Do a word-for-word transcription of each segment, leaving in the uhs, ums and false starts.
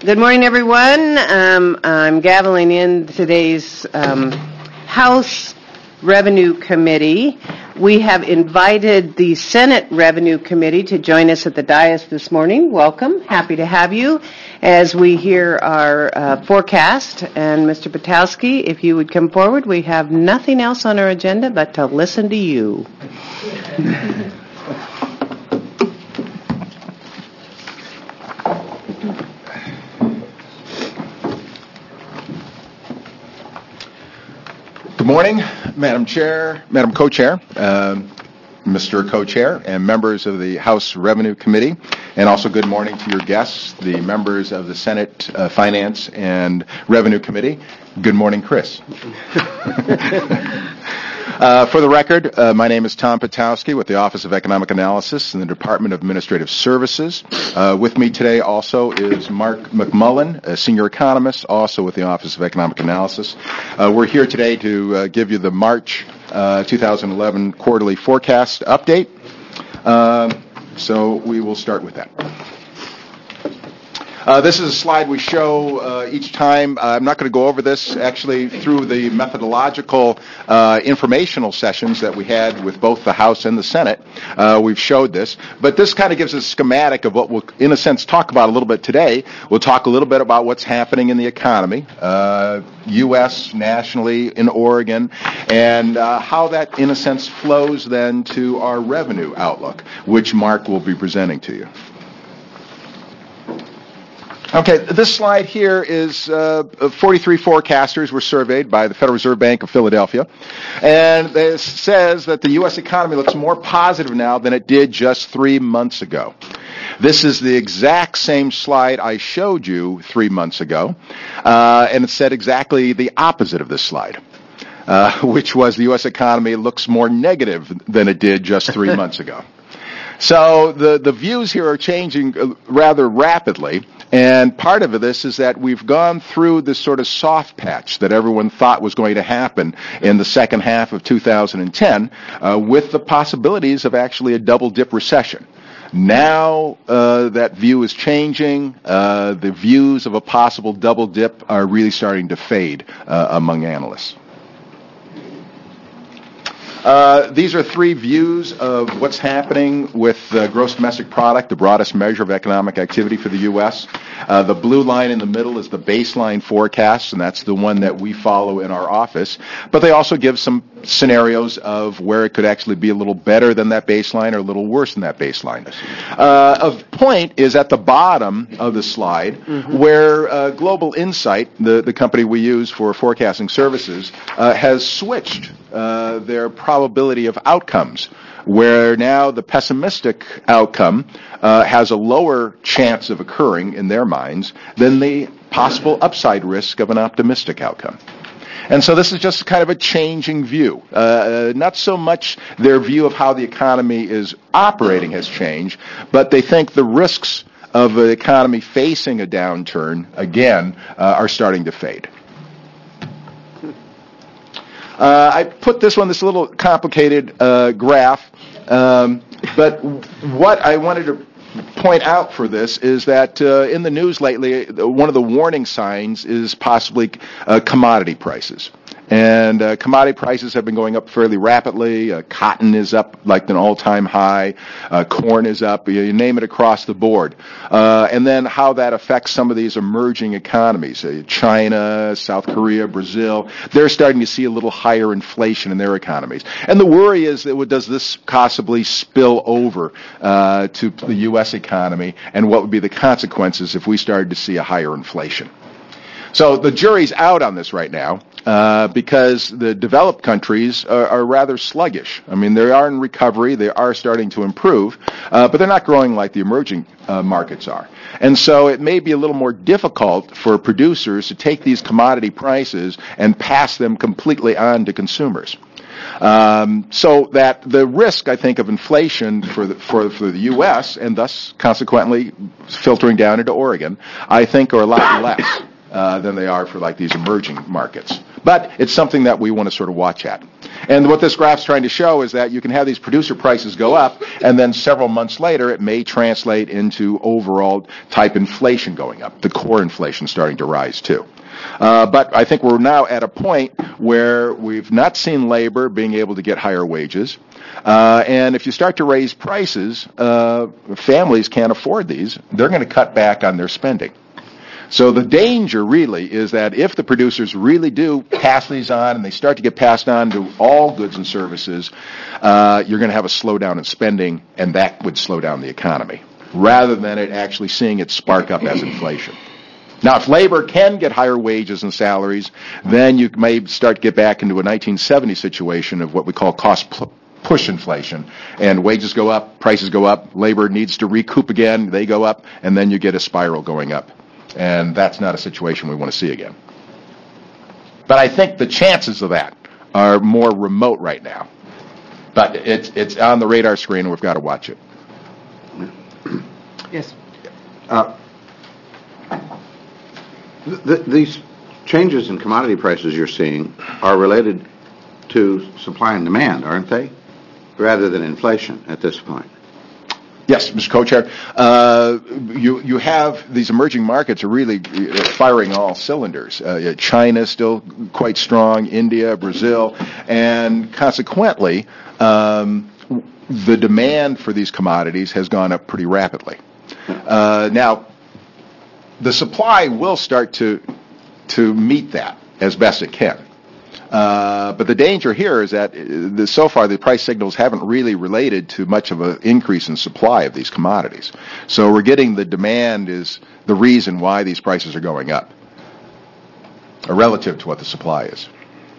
Good morning, everyone. Um, I'm gaveling in today's um, House Revenue Committee. We have invited the Senate Revenue Committee to join us at the dais this morning. Welcome. Happy to have you as we hear our uh, forecast. And Mister Potowski, if you would come forward, we have nothing else on our agenda but to listen to you. Good morning, Madam Chair, Madam Co-Chair, uh, Mister Co-Chair, and members of the House Revenue Committee, and also good morning to your guests, the members of the Senate uh, Finance and Revenue Committee. Good morning, Chris. Uh, for the record, uh, my name is Tom Potowski with the Office of Economic Analysis in the Department of Administrative Services. Uh, with me today also is Mark McMullen, a senior economist, also with the Office of Economic Analysis. Uh, we're here today to uh, give you the March uh, two thousand eleven quarterly forecast update. Uh, so we will start with that. Uh, this is a slide we show uh, each time. Uh, I'm not going to go over this actually through the methodological uh, informational sessions that we had with both the House and the Senate. Uh, we've showed this. But this kind of gives us a schematic of what we'll, in a sense, talk about a little bit today. We'll talk a little bit about what's happening in the economy, uh, U S, nationally, in Oregon, and uh, how that, in a sense, flows then to our revenue outlook, which Mark will be presenting to you. Okay, this slide here is uh, forty-three forecasters were surveyed by the Federal Reserve Bank of Philadelphia, and this says that the U S economy looks more positive now than it did just three months ago. This is the exact same slide I showed you three months ago, uh, and it said exactly the opposite of this slide, uh, which was the U S economy looks more negative than it did just three months ago. So the, the views here are changing rather rapidly, and part of this is that we've gone through this sort of soft patch that everyone thought was going to happen in the second half of two thousand ten uh, with the possibilities of actually a double-dip recession. Now uh, that view is changing. Uh, the views of a possible double dip are really starting to fade uh, among analysts. Uh, these are three views of what's happening with uh, gross domestic product, the broadest measure of economic activity for the U S. Uh, the blue line in the middle is the baseline forecast, and that's the one that we follow in our office. But they also give some scenarios of where it could actually be a little better than that baseline or a little worse than that baseline. Uh, of point is at the bottom of the slide, mm-hmm. where uh, Global Insight, the, the company we use for forecasting services, uh, has switched uh, their probability of outcomes, where now the pessimistic outcome uh, has a lower chance of occurring in their minds than the possible upside risk of an optimistic outcome. And so this is just kind of a changing view. Uh, not so much their view of how the economy is operating has changed, but they think the risks of the economy facing a downturn, again, uh, are starting to fade. Uh, I put this one, this little complicated uh, graph, um, but what I wanted to point out for this is that uh, in the news lately, one of the warning signs is possibly uh, commodity prices. And uh, commodity prices have been going up fairly rapidly. Uh, cotton is up like an all-time high. Uh, corn is up. You, you name it across the board. Uh, and then how that affects some of these emerging economies, uh, China, South Korea, Brazil. They're starting to see a little higher inflation in their economies. And the worry is that what does this possibly spill over uh, to the U S economy, and what would be the consequences if we started to see a higher inflation? So the jury's out on this right now uh, because the developed countries are, are rather sluggish. I mean, they are in recovery. They are starting to improve, uh, but they're not growing like the emerging uh, markets are. And so it may be a little more difficult for producers to take these commodity prices and pass them completely on to consumers. Um, so that the risk, I think, of inflation for the, for, for the U S and thus consequently filtering down into Oregon, I think are a lot less uh, than they are for like these emerging markets. But it's something that we want to sort of watch at. And what this graph's trying to show is that you can have these producer prices go up, and then several months later it may translate into overall type inflation going up, the core inflation starting to rise too. Uh, but I think we're now at a point where we've not seen labor being able to get higher wages. Uh, and if you start to raise prices, uh, families can't afford these. They're going to cut back on their spending. So the danger really is that if the producers really do pass these on and they start to get passed on to all goods and services, uh, you're going to have a slowdown in spending, and that would slow down the economy, rather than it actually seeing it spark up as inflation. Now, if labor can get higher wages and salaries, then you may start to get back into a nineteen seventy situation of what we call cost pl- push inflation. And wages go up, prices go up, labor needs to recoup again, they go up, and then you get a spiral going up. And that's not a situation we want to see again. But I think the chances of that are more remote right now. But it's it's on the radar screen, and we've got to watch it. Yes. Uh, th- these changes in commodity prices you're seeing are related to supply and demand, aren't they? Rather than inflation at this point. Yes, Mister Co-Chair. Uh, you you have these emerging markets are really firing all cylinders. Uh, China is still quite strong, India, Brazil, and consequently, um, the demand for these commodities has gone up pretty rapidly. Uh, now, the supply will start to to meet that as best it can. Uh, but the danger here is that the, so far the price signals haven't really related to much of an increase in supply of these commodities. So we're getting the demand is the reason why these prices are going up, uh, relative to what the supply is.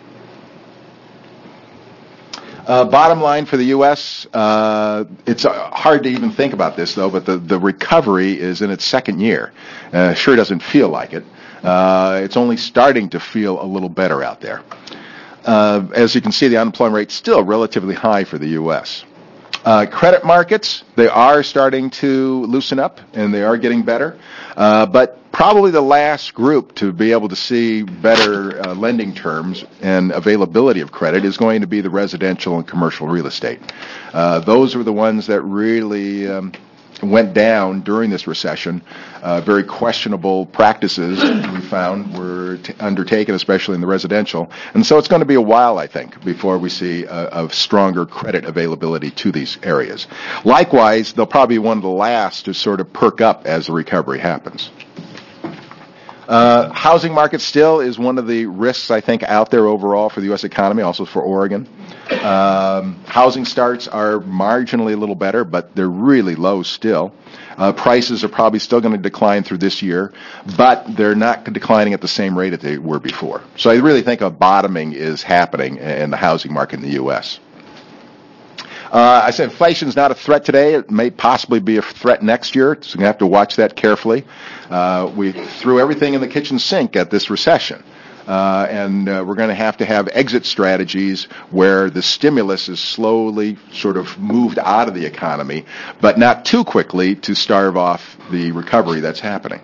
Uh, bottom line for the U S, uh, it's uh, hard to even think about this though, but the, the recovery is in its second year. Uh, sure doesn't feel like it. Uh, it's only starting to feel a little better out there. Uh, as you can see, the unemployment rate is still relatively high for the U S. Uh, credit markets, they are starting to loosen up, and they are getting better. Uh, but probably the last group to be able to see better uh, lending terms and availability of credit is going to be the residential and commercial real estate. Uh, those are the ones that really um, went down during this recession. Uh, very questionable practices we found were t- undertaken, especially in the residential. And so it's going to be a while, I think, before we see a, a stronger credit availability to these areas. Likewise, they'll probably be one of the last to sort of perk up as the recovery happens. Uh, housing market still is one of the risks, I think, out there overall for the U S economy, also for Oregon. Um, housing starts are marginally a little better, but they're really low still. Uh, prices are probably still going to decline through this year, but they're not declining at the same rate that they were before. So I really think a bottoming is happening in the housing market in the U S. Uh, I said inflation is not a threat today. It may possibly be a threat next year, so we're going to have to watch that carefully. Uh, we threw everything in the kitchen sink at this recession. Uh, and uh, we're going to have to have exit strategies where the stimulus is slowly sort of moved out of the economy, but not too quickly to starve off the recovery that's happening.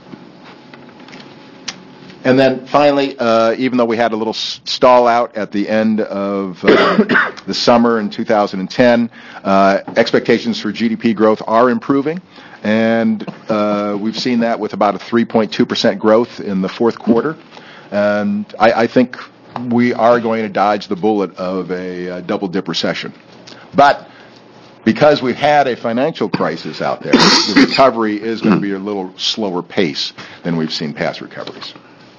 And then finally, uh, even though we had a little stall out at the end of uh, the summer in two thousand ten, uh, expectations for G D P growth are improving. And uh, we've seen that with about a three point two percent growth in the fourth quarter. And I, I think we are going to dodge the bullet of a, a double-dip recession. But because we've had a financial crisis out there, the recovery is going to be a little slower pace than we've seen past recoveries.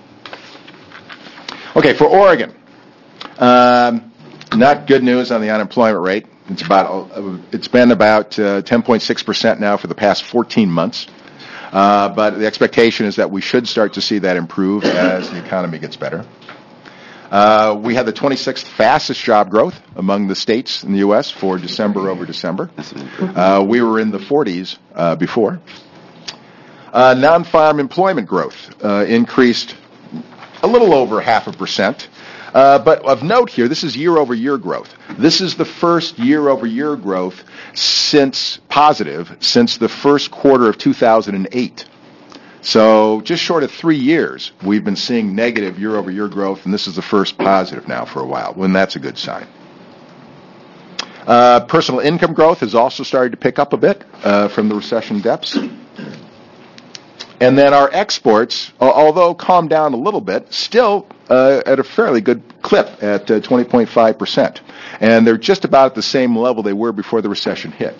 Okay, for Oregon, um, not good news on the unemployment rate. It's about it's been about uh, ten point six percent now for the past fourteen months. Uh, but the expectation is that we should start to see that improve as the economy gets better. Uh, we had the twenty-sixth fastest job growth among the states in the U S for December over December. Uh, we were in the forties uh, before. Uh, non-farm employment growth uh, increased a little over half a percent. Uh, but of note here, this is year-over-year growth. This is the first year-over-year growth since positive since the first quarter of two thousand eight. So just short of three years, we've been seeing negative year-over-year growth, and this is the first positive now for a while, and that's a good sign. Uh, personal income growth has also started to pick up a bit uh, from the recession depths. And then our exports, although calmed down a little bit, still uh, at a fairly good clip at uh, twenty point five percent. And they're just about at the same level they were before the recession hit.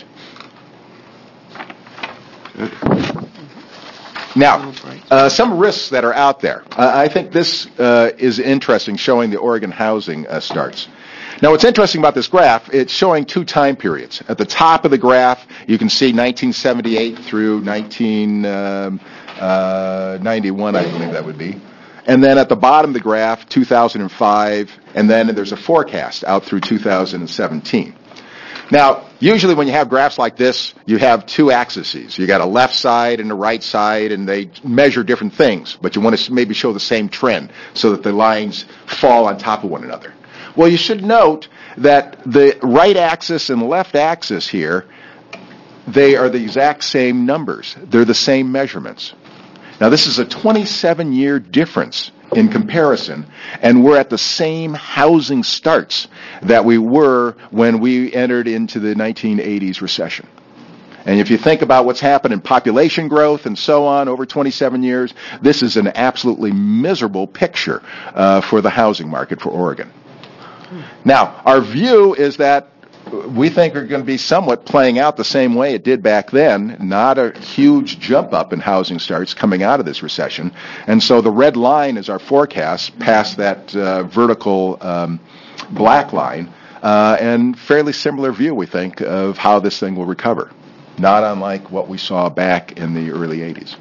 Now, uh, some risks that are out there. Uh, I think this uh, is interesting, showing the Oregon housing uh, starts. Now, what's interesting about this graph, it's showing two time periods. At the top of the graph, you can see nineteen seventy-eight through nineteen ninety-one, I believe that would be. And then at the bottom of the graph, two thousand five, and then there's a forecast out through two thousand seventeen. Now, usually when you have graphs like this, you have two axes. You got a left side and a right side, and they measure different things, but you want to maybe show the same trend so that the lines fall on top of one another. Well, you should note that the right axis and left axis here, they are the exact same numbers. They're the same measurements. Now, this is a twenty-seven year difference in comparison, and we're at the same housing starts that we were when we entered into the nineteen eighties recession. And if you think about what's happened in population growth and so on over twenty-seven years, this is an absolutely miserable picture uh, for the housing market for Oregon. Now, our view is that we think are going to be somewhat playing out the same way it did back then, not a huge jump up in housing starts coming out of this recession. And so the red line is our forecast past that uh, vertical um, black line, uh, and fairly similar view, we think, of how this thing will recover, not unlike what we saw back in the early eighties.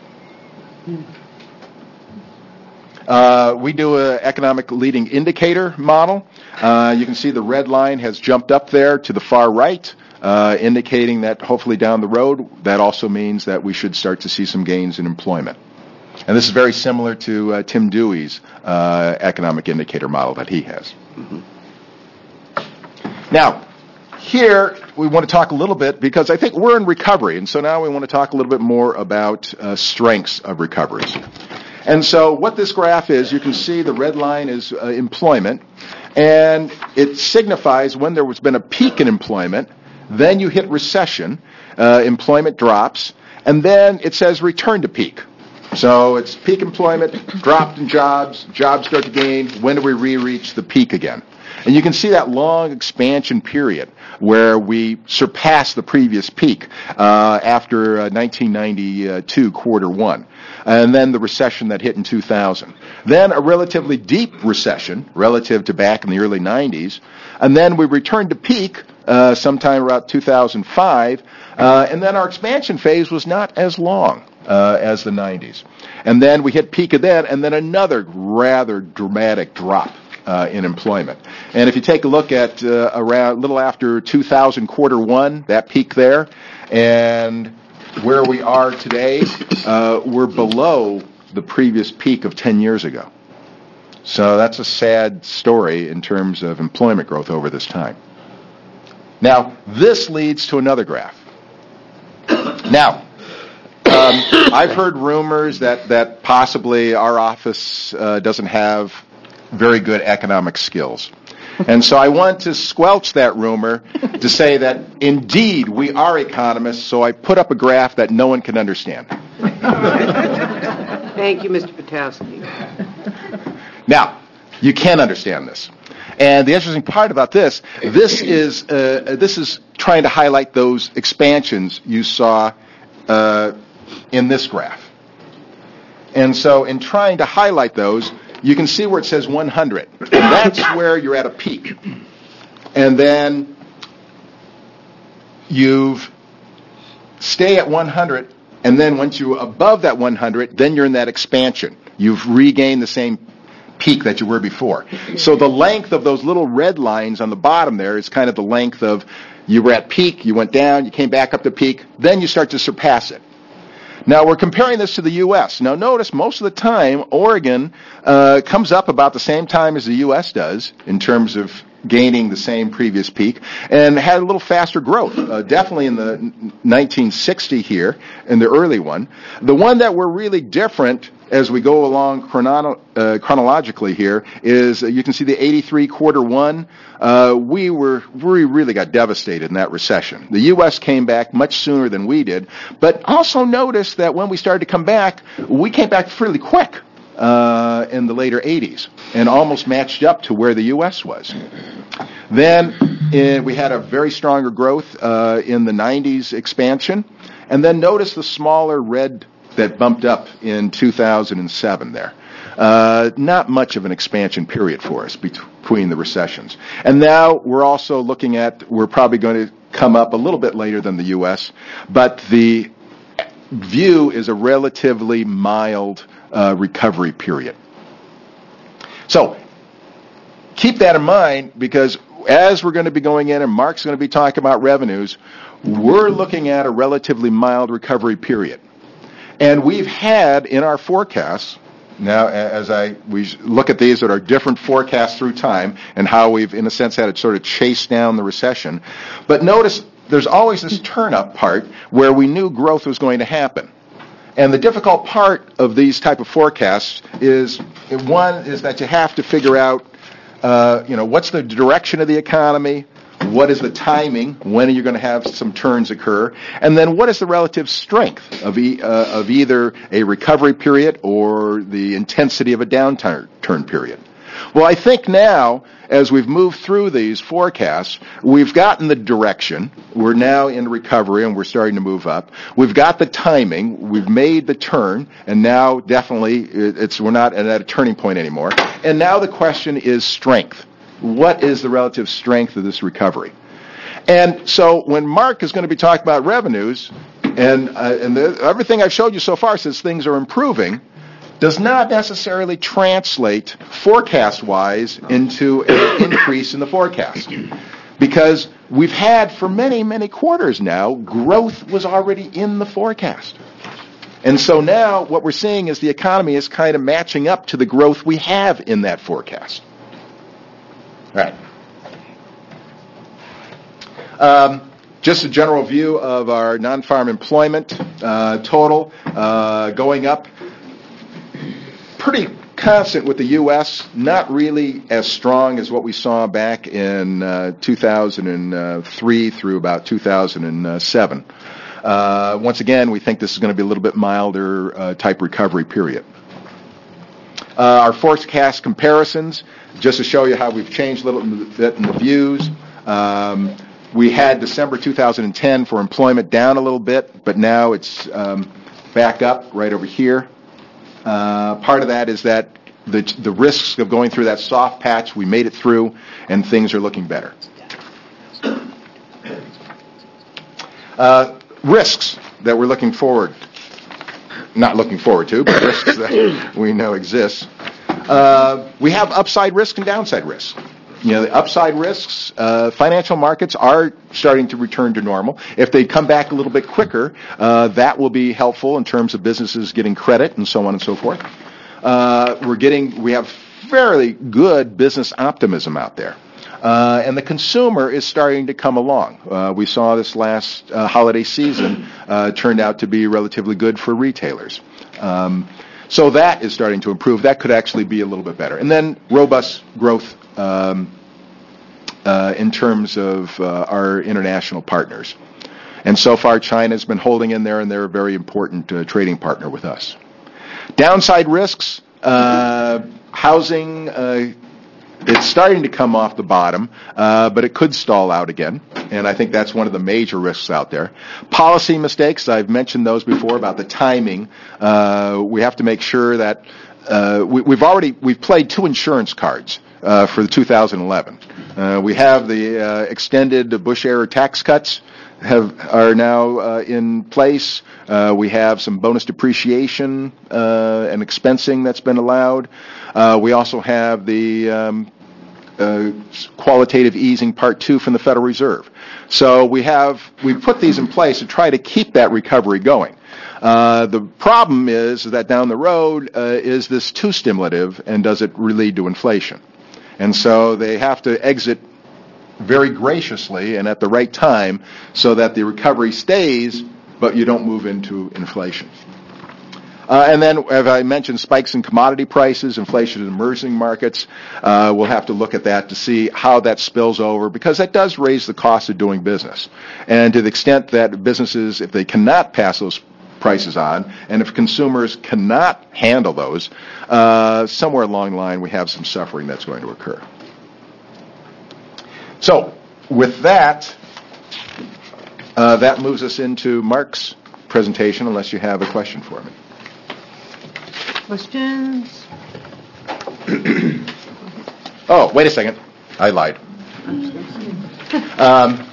Uh, we do an economic leading indicator model. Uh, you can see the red line has jumped up there to the far right, uh, indicating that hopefully down the road, that also means that we should start to see some gains in employment. And this is very similar to uh, Tim Dewey's uh, economic indicator model that he has. Mm-hmm. Now, here we want to talk a little bit, because I think we're in recovery, and so now we want to talk a little bit more about uh, strengths of recoveries. And so what this graph is, you can see the red line is uh, employment, and it signifies when there has been a peak in employment, then you hit recession, uh, employment drops, and then it says return to peak. So it's peak employment, dropped in jobs, jobs start to gain, when do we re-reach the peak again? And you can see that long expansion period where we surpassed the previous peak uh, after uh, nineteen ninety-two, quarter one. And then the recession that hit in two thousand. Then a relatively deep recession relative to back in the early nineties. And then we returned to peak uh, sometime around two thousand five. Uh, and then our expansion phase was not as long uh, as the nineties. And then we hit peak of that, and then another rather dramatic drop Uh, in employment. And if you take a look at uh, around a little after two thousand, quarter one, that peak there, and where we are today, uh, we're below the previous peak of ten years ago. So that's a sad story in terms of employment growth over this time. Now, this leads to another graph. Now, um, I've heard rumors that, that possibly our office uh, doesn't have very good economic skills. And so I want to squelch that rumor to say that indeed we are economists, so I put up a graph that no one can understand. Thank you, Mister Patowski. Now, you can understand this. And the interesting part about this, this is uh, this is trying to highlight those expansions you saw uh, in this graph. And so in trying to highlight those, you can see where it says one hundred. And that's where you're at a peak. And then you stay at one hundred, and then once you're above that one hundred, then you're in that expansion. You've regained the same peak that you were before. So the length of those little red lines on the bottom there is kind of the length of you were at peak, you went down, you came back up to peak, then you start to surpass it. Now, we're comparing this to the U S. Now, notice most of the time, Oregon uh, comes up about the same time as the U S does in terms of gaining the same previous peak, and had a little faster growth, uh, definitely in the nineteen sixty here, in the early one. The one that we're really different as we go along chrono- uh, chronologically here is, uh, you can see the eighty-three quarter one. Uh, we were, we really got devastated in that recession. The U S came back much sooner than we did, but also notice that when we started to come back, we came back fairly quick. Uh, in the later eighties, and almost matched up to where the U S was. Then in, we had a very stronger growth uh, in the nineties expansion, and then notice the smaller red that bumped up in two thousand seven there. Uh, not much of an expansion period for us between the recessions. And now we're also looking at, we're probably going to come up a little bit later than the U S, but the view is a relatively mild Uh, recovery period. So keep that in mind, because as we're going to be going in and Mark's going to be talking about revenues, we're looking at a relatively mild recovery period. And we've had in our forecasts, now as I we look at these that are different forecasts through time and how we've in a sense had to sort of chase down the recession, but notice there's always this turn up part where we knew growth was going to happen. And the difficult part of these type of forecasts is, one, is that you have to figure out, uh, you know, what's the direction of the economy, what is the timing, when are you going to have some turns occur, and then what is the relative strength of, e- uh, of either a recovery period or the intensity of a downturn period. Well, I think now, as we've moved through these forecasts, we've gotten the direction. We're now in recovery, and we're starting to move up. We've got the timing. We've made the turn, and now definitely it's we're not at a turning point anymore. And now the question is strength. What is the relative strength of this recovery? And so when Mark is going to be talking about revenues, and uh, and the, everything I've showed you so far says things are improving, does not necessarily translate forecast-wise into an increase in the forecast. Because we've had, for many, many quarters now, growth was already in the forecast. And so now what we're seeing is the economy is kind of matching up to the growth we have in that forecast. All right. Um, just a general view of our non-farm employment uh, total uh, going up. Pretty constant with the U S, not really as strong as what we saw back in uh, two thousand three through about two thousand seven. Uh, once again, we think this is going to be a little bit milder uh, type recovery period. Uh, our forecast comparisons, just to show you how we've changed a little bit in the views. Um, we had December two thousand ten for employment down a little bit, but now it's um, back up right over here. Uh, part of that is that the the risks of going through that soft patch, we made it through, and things are looking better. Uh, risks that we're looking forward, not looking forward to, but risks that we know exist. Uh, we have upside risk and downside risk. You know, the upside risks, uh, financial markets are starting to return to normal. If they come back a little bit quicker, uh, that will be helpful in terms of businesses getting credit and so on and so forth. Uh, we're getting, we have fairly good business optimism out there. Uh, and the consumer is starting to come along. Uh, we saw this last uh, holiday season uh, turned out to be relatively good for retailers. Um, so that is starting to improve. That could actually be a little bit better. And then robust growth um, uh, in terms of uh, our international partners. And so far, China's been holding in there, and they're a very important uh, trading partner with us. Downside risks, uh, housing, uh, it's starting to come off the bottom, uh, but it could stall out again, and I think that's one of the major risks out there. Policy mistakes, I've mentioned those before about the timing. Uh, we have to make sure that uh, we, we've already we've played two insurance cards uh, for the two thousand eleven. Uh, we have the uh, extended Bush-era tax cuts have are now uh, in place. Uh, we have some bonus depreciation uh, and expensing that's been allowed. Uh, we also have the um, uh, qualitative easing part two from the Federal Reserve. So we have we put these in place to try to keep that recovery going. Uh, the problem is that down the road, uh, is this too stimulative, and does it lead to inflation? And so they have to exit very graciously and at the right time so that the recovery stays, but you don't move into inflation. Uh, and then, as I mentioned, spikes in commodity prices, inflation in emerging markets. Uh, we'll have to look at that to see how that spills over, because that does raise the cost of doing business. And to the extent that businesses, if they cannot pass those prices on, and if consumers cannot handle those, uh, somewhere along the line we have some suffering that's going to occur. So, with that, uh, that moves us into Mark's presentation, unless you have a question for me. Questions? Oh, wait a second. I lied. Um,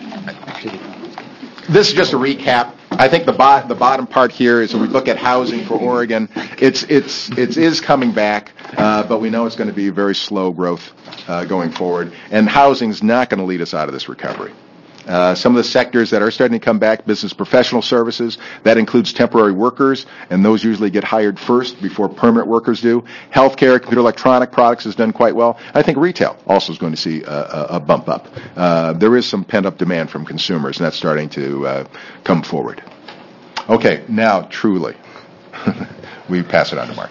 this is just a recap. I think the, bo- the bottom part here is when we look at housing for Oregon, it's it's it is coming back, uh, but we know it's going to be very slow growth uh, going forward, and housing's not going to lead us out of this recovery. Uh, some of the sectors that are starting to come back, business professional services, that includes temporary workers, and those usually get hired first before permanent workers do. Healthcare, computer electronic products has done quite well. I think retail also is going to see a, a bump up. Uh, there is some pent-up demand from consumers, and that's starting to uh, come forward. Okay, now, truly, we pass it on to Mark.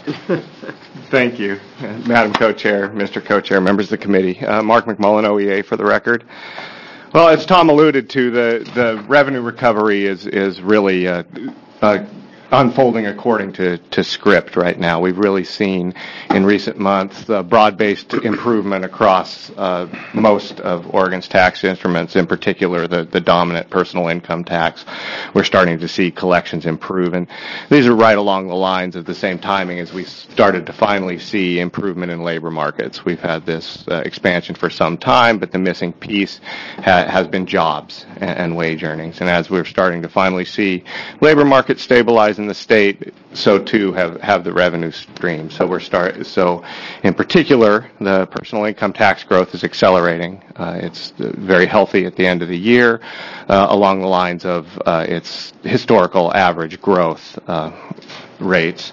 Thank you, Madam Co-Chair, Mister Co-Chair, members of the committee. Uh, Mark McMullen, O E A, for the record. Well, as Tom alluded to, the, the revenue recovery is is really uh, uh, unfolding according to, to script right now. We've really seen in recent months uh, broad-based improvement across uh, most of Oregon's tax instruments, in particular the, the dominant personal income tax. We're starting to see collections improve, and these are right along the lines of the same timing as we started to finally see improvement in labor markets. We've had this uh, expansion for some time, but the missing piece ha- has been jobs and, and wage earnings. And as we're starting to finally see labor markets stabilize in the state, so too have, have the revenue stream. So we're start. So, in particular, the personal income tax growth is accelerating. Uh, it's very healthy at the end of the year, uh, along the lines of uh, its historical average growth uh, rates,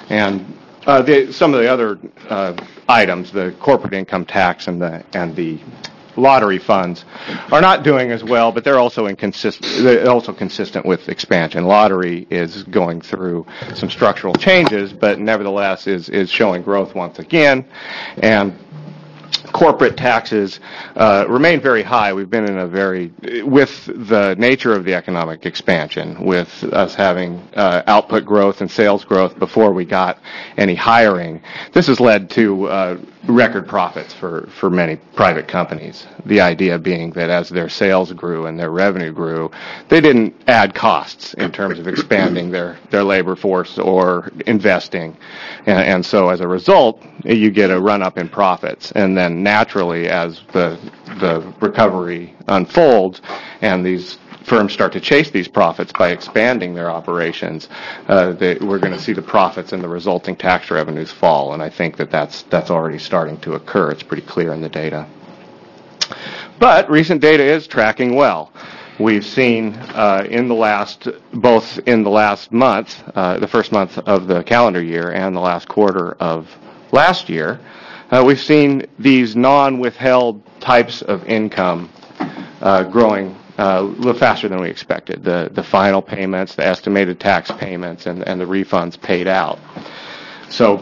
and uh, the, some of the other uh, items, the corporate income tax and the and the lottery funds, are not doing as well, but they're also inconsistent. They're also consistent with expansion. Lottery is going through some structural changes, but nevertheless is is showing growth once again, and corporate taxes uh, remain very high. We've been in a very, with the nature of the economic expansion, with us having uh, output growth and sales growth before we got any hiring, this has led to uh, record profits for, for many private companies. The idea being that as their sales grew and their revenue grew, they didn't add costs in terms of expanding their, their labor force or investing. And, and so as a result, you get a run-up in profits. And then naturally, as the the recovery unfolds and these firms start to chase these profits by expanding their operations, uh, they, we're going to see the profits and the resulting tax revenues fall. And I think that that's, that's already starting to occur. It's pretty clear in the data. But recent data is tracking well. We've seen uh, in the last, both in the last month, uh, the first month of the calendar year and the last quarter of last year, uh, we've seen these non-withheld types of income uh, growing uh, a little faster than we expected. The the final payments, the estimated tax payments, and, and the refunds paid out. So,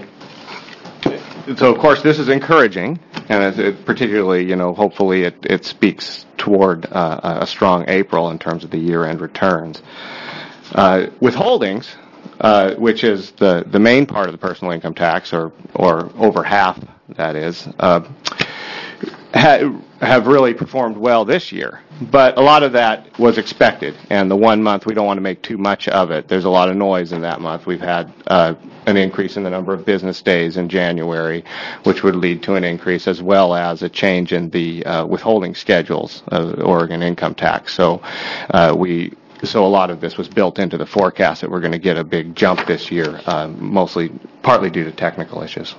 so of course, this is encouraging, and it, particularly, you know, hopefully it, it speaks toward uh, a strong April in terms of the year-end returns. Uh, withholdings, uh, which is the, the main part of the personal income tax, or or over half, that is, uh, ha- have really performed well this year. But a lot of that was expected, and the one month, we don't want to make too much of it. There's a lot of noise in that month. We've had uh, an increase in the number of business days in January, which would lead to an increase, as well as a change in the uh, withholding schedules of Oregon income tax. So uh, we So a lot of this was built into the forecast that we're going to get a big jump this year, uh, mostly, partly due to technical issues.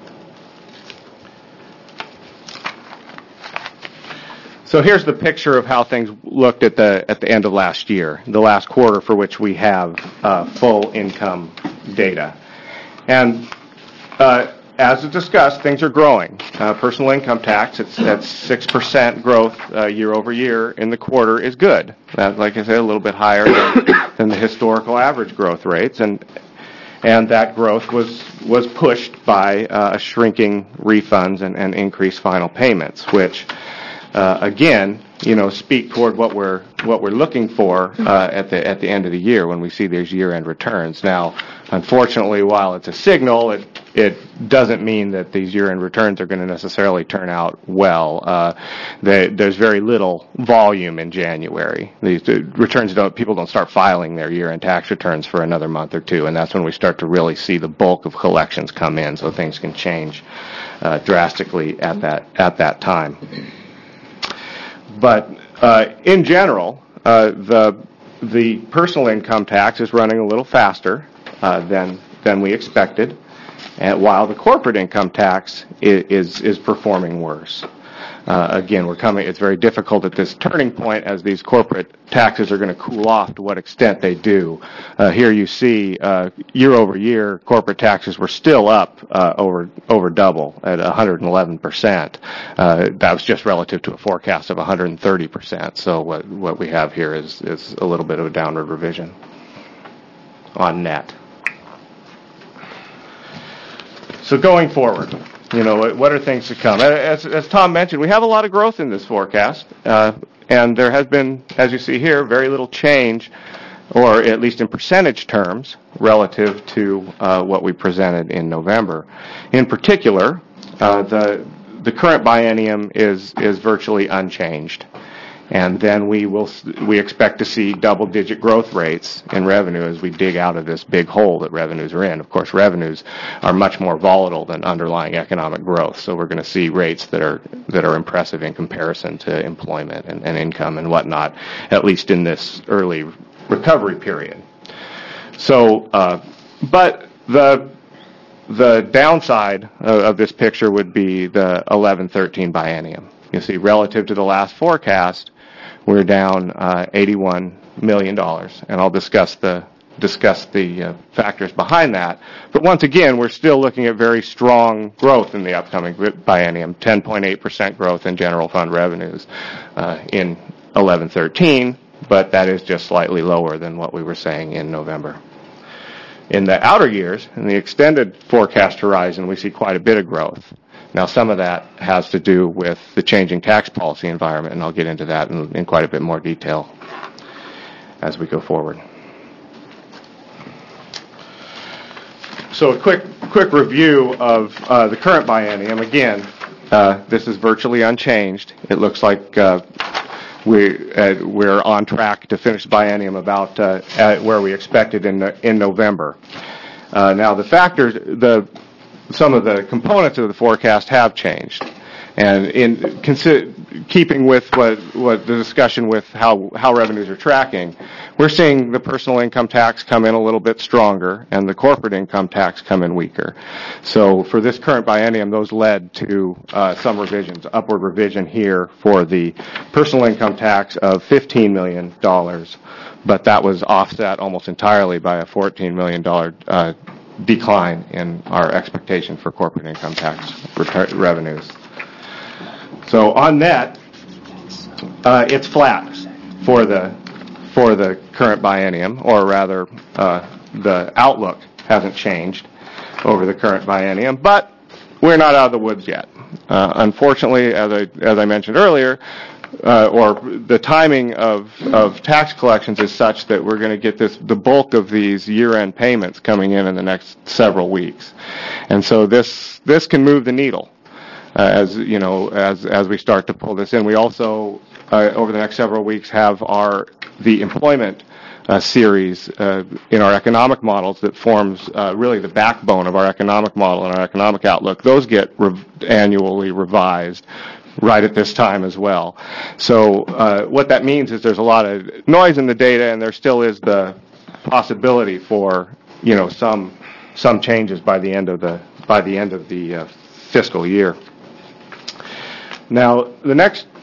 So here's the picture of how things looked at the at the end of last year, the last quarter for which we have uh, full income data. And uh, as discussed, things are growing. Uh, personal income tax, it's at six percent growth uh, year over year in the quarter is good. That, like I said, a little bit higher than, than the historical average growth rates, and and that growth was was pushed by uh, shrinking refunds and, and increased final payments, which uh, again, you know, speak toward what we're what we're looking for uh, at the at the end of the year when we see these year-end returns. Now, unfortunately, while it's a signal, it it doesn't mean that these year-end returns are going to necessarily turn out well. Uh, they, there's very little volume in January. These the returns don't people don't start filing their year-end tax returns for another month or two, and that's when we start to really see the bulk of collections come in. So things can change uh, drastically at that at that time. But uh, in general, uh, the the personal income tax is running a little faster uh, than than we expected, and while the corporate income tax is is, is performing worse. Uh, again, we're coming. It's very difficult at this turning point as these corporate taxes are going to cool off. To what extent they do. Uh, here you see uh, year over year, corporate taxes were still up uh, over over double at one hundred eleven percent. Uh, that was just relative to a forecast of one hundred thirty percent. So what what we have here is is a little bit of a downward revision on net. So going forward. You know, what are things to come? As, as Tom mentioned, we have a lot of growth in this forecast, uh, and there has been, as you see here, very little change, or at least in percentage terms, relative to uh, what we presented in November. In particular, uh, the the current biennium is is virtually unchanged. And then we will we expect to see double-digit growth rates in revenue as we dig out of this big hole that revenues are in. Of course, revenues are much more volatile than underlying economic growth, so we're going to see rates that are that are impressive in comparison to employment and, and income and whatnot, at least in this early recovery period. So, uh, but the the downside of, of this picture would be the eleven thirteen biennium. You see, relative to the last forecast, we're down uh, eighty-one million dollars, and I'll discuss the discuss the uh, factors behind that. But once again, we're still looking at very strong growth in the upcoming biennium, ten point eight percent growth in general fund revenues uh, in eleven thirteen, but that is just slightly lower than what we were saying in November. In the outer years, in the extended forecast horizon, we see quite a bit of growth. Now, some of that has to do with the changing tax policy environment, and I'll get into that in, in quite a bit more detail as we go forward. So a quick quick review of uh, the current biennium. Again, uh, this is virtually unchanged. It looks like uh, we, uh, we're on track to finish the biennium about uh, at where we expected in, in November. Uh, now, the factors... the some of the components of the forecast have changed. And in consi- keeping with what, what the discussion with how, how revenues are tracking, we're seeing the personal income tax come in a little bit stronger and the corporate income tax come in weaker. So for this current biennium, those led to uh, some revisions, upward revision here for the personal income tax of fifteen million dollars, but that was offset almost entirely by a fourteen million dollars uh, decline in our expectation for corporate income tax return revenues. So on net, uh, it's flat for the for the current biennium, or rather, uh, the outlook hasn't changed over the current biennium, but we're not out of the woods yet. Uh, unfortunately, as I as I mentioned earlier, Uh, or the timing of, of tax collections is such that we're going to get this the bulk of these year-end payments coming in in the next several weeks, and so this this can move the needle uh, as you know as as we start to pull this in. We also uh, over the next several weeks have our the employment uh, series uh, in our economic models that forms uh, really the backbone of our economic model and our economic outlook. Those get rev- annually revised right at this time as well. So uh, what that means is there's a lot of noise in the data, and there still is the possibility for you know some some changes by the end of the by the end of the uh, fiscal year. Now the next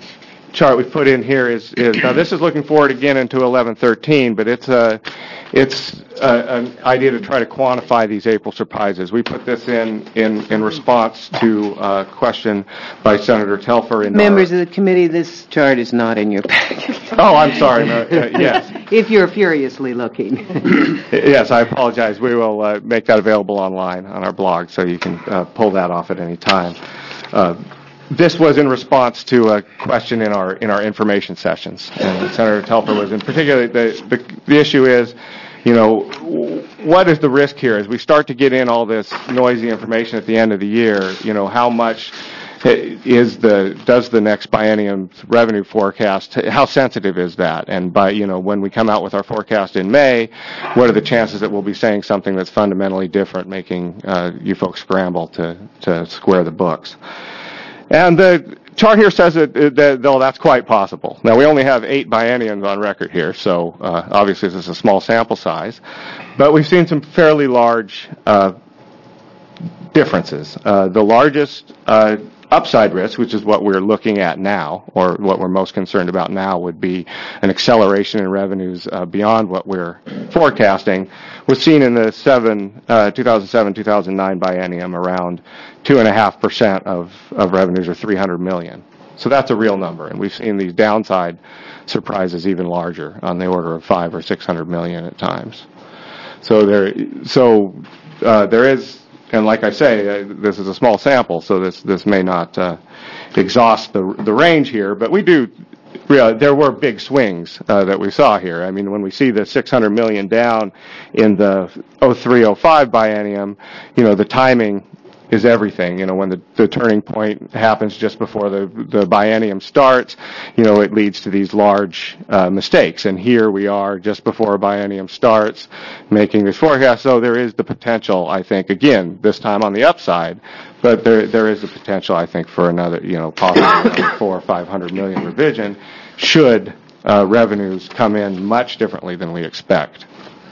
chart we put in here is, is now this is looking forward again into eleven thirteen, but it's a it's a, an idea to try to quantify these April surprises. We put this in in, in response to a question by Senator Telfer. In Members our, of the committee, this chart is not in your packet. Oh, I'm sorry. No, uh, yes. If you're furiously looking. Yes, I apologize. We will uh, make that available online on our blog, so you can uh, pull that off at any time. Uh, This was in response to a question in our in our information sessions, and Senator Telfer was in particular. The, the the issue is, you know, what is the risk here as we start to get in all this noisy information at the end of the year? You know, how much is the does the next biennium's revenue forecast? How sensitive is that? And by you know, when we come out with our forecast in May, what are the chances that we'll be saying something that's fundamentally different, making uh, you folks scramble to to square the books? And the chart here says that, that though that's quite possible. Now, we only have eight bienniums on record here, so uh, obviously this is a small sample size. But we've seen some fairly large uh, differences. Uh, the largest uh, upside risk, which is what we're looking at now, or what we're most concerned about now, would be an acceleration in revenues uh, beyond what we're forecasting, was seen in the seven, uh, two thousand seven two thousand nine biennium, around two point five percent of, of revenues, or three hundred million. So that's a real number, and we've seen these downside surprises even larger, on the order of five or six hundred million at times. So there, so uh, there is. And like I say, uh, this is a small sample, so this this may not uh, exhaust the the range here. But we do, uh, there were big swings uh, that we saw here. I mean, when we see the six hundred million down in the oh three oh five biennium, you know, the timing is everything. You know, when the, the turning point happens just before the the biennium starts, you know, it leads to these large uh, mistakes. And here we are just before a biennium starts, making this forecast. So there is the potential, I think, again, this time on the upside, but there there is the potential, I think, for another, you know, possibly another four or five hundred million revision, should uh, revenues come in much differently than we expect.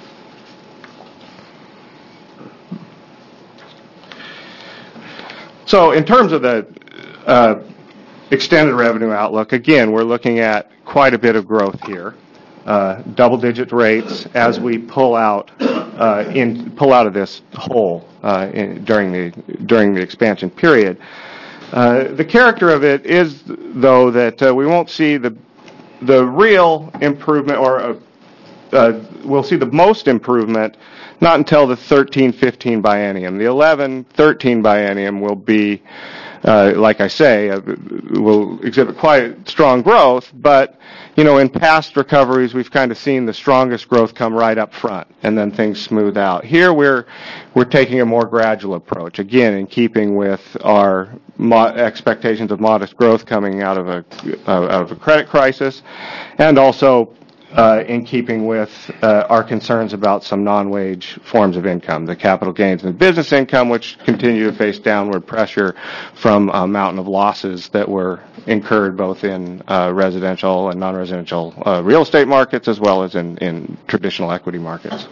So in terms of the uh, extended revenue outlook, again, we're looking at quite a bit of growth here, uh, double-digit rates as we pull out uh, in pull out of this hole uh, in, during the during the expansion period. Uh, the character of it is, though, that uh, we won't see the the real improvement, or uh, uh, we'll see the most improvement not until the thirteen fifteen biennium. The eleven thirteen biennium will be, uh, like I say, uh, will exhibit quite strong growth, but, you know, in past recoveries, we've kind of seen the strongest growth come right up front, and then things smooth out. Here, we're we're taking a more gradual approach, again, in keeping with our mo- expectations of modest growth coming out of a uh, out of a credit crisis, and also Uh, in keeping with uh, our concerns about some non-wage forms of income, the capital gains and business income, which continue to face downward pressure from a mountain of losses that were incurred both in uh, residential and non-residential uh, real estate markets, as well as in, in traditional equity markets.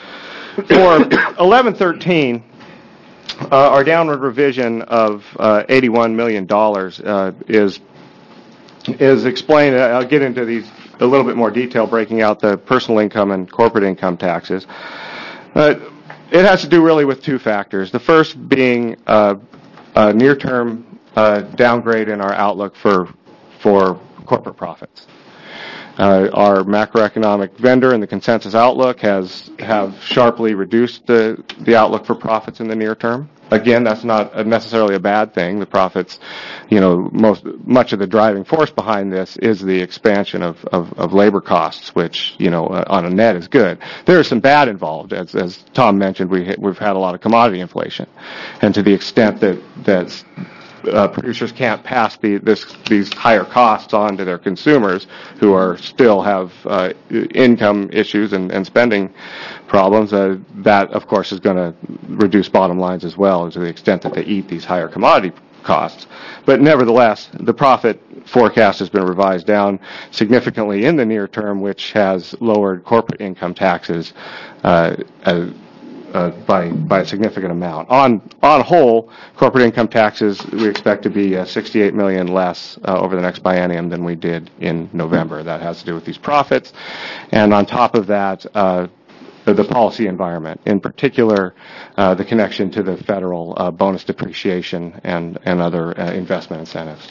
For eleven thirteen, uh, our downward revision of uh, eighty-one million dollars uh, is is explained. I'll get into these a little bit more detail, breaking out the personal income and corporate income taxes. Uh, it has to do really with two factors. The first being uh, a near-term uh, downgrade in our outlook for for corporate profits. Uh, our macroeconomic vendor and the consensus outlook has have sharply reduced the the outlook for profits in the near term. Again, that's not necessarily a bad thing. The profits, you know, most much of the driving force behind this is the expansion of, of, of labor costs, which, you know, uh, on a net is good. There is some bad involved, as as Tom mentioned. We we've had a lot of commodity inflation, and to the extent that that uh, producers can't pass the this these higher costs on to their consumers, who are still have uh, income issues and, and spending problems, uh, that of course is going to reduce bottom lines as well, to the extent that they eat these higher commodity costs. But nevertheless, the profit forecast has been revised down significantly in the near term, which has lowered corporate income taxes uh, uh, uh, by by a significant amount. On on whole, corporate income taxes we expect to be uh, sixty-eight million less uh, over the next biennium than we did in November. That has to do with these profits, and on top of that, uh, the, the policy environment, in particular, uh, the connection to the federal uh, bonus depreciation and and other uh, investment incentives.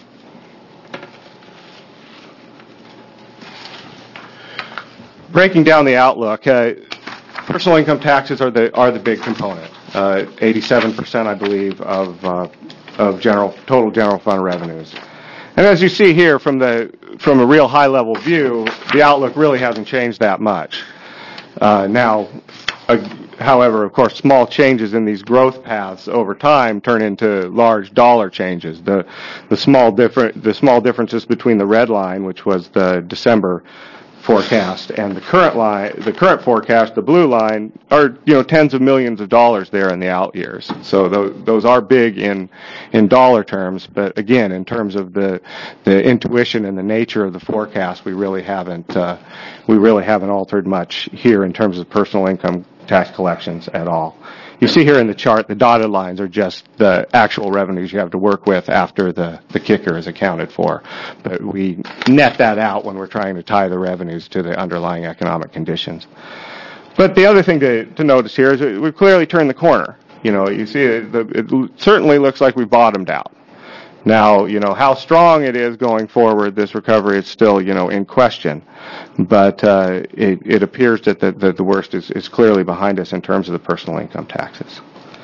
Breaking down the outlook, uh, personal income taxes are the are the big component. Uh, eighty-seven percent, I believe, of uh, of general total general fund revenues. And as you see here, from the from a real high level view, the outlook really hasn't changed that much. Uh, now, uh, however, of course, small changes in these growth paths over time turn into large dollar changes. The the small different the small differences between the red line, which was the December forecast, and the current line, the current forecast, the blue line, are you know tens of millions of dollars there in the out years. So those, those are big in in dollar terms, but again, in terms of the the intuition and the nature of the forecast, we really haven't uh, we really haven't altered much here in terms of personal income tax collections at all. You see here in the chart, the dotted lines are just the actual revenues you have to work with after the, the kicker is accounted for. But we net that out when we're trying to tie the revenues to the underlying economic conditions. But the other thing to, to notice here is that we've clearly turned the corner. You know, you see it, it certainly looks like we bottomed out. Now, you know, how strong it is going forward, this recovery is still, you know, in question. But uh, it, it appears that the, that the worst is, is clearly behind us in terms of the personal income taxes.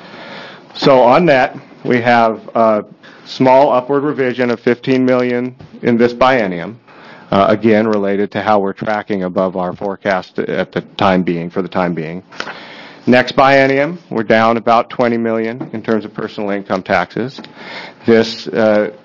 So on net, we have a small upward revision of fifteen million dollars in this biennium, uh, again, related to how we're tracking above our forecast at the time being, for the time being. Next biennium, we're down about twenty million dollars in terms of personal income taxes. This, uh,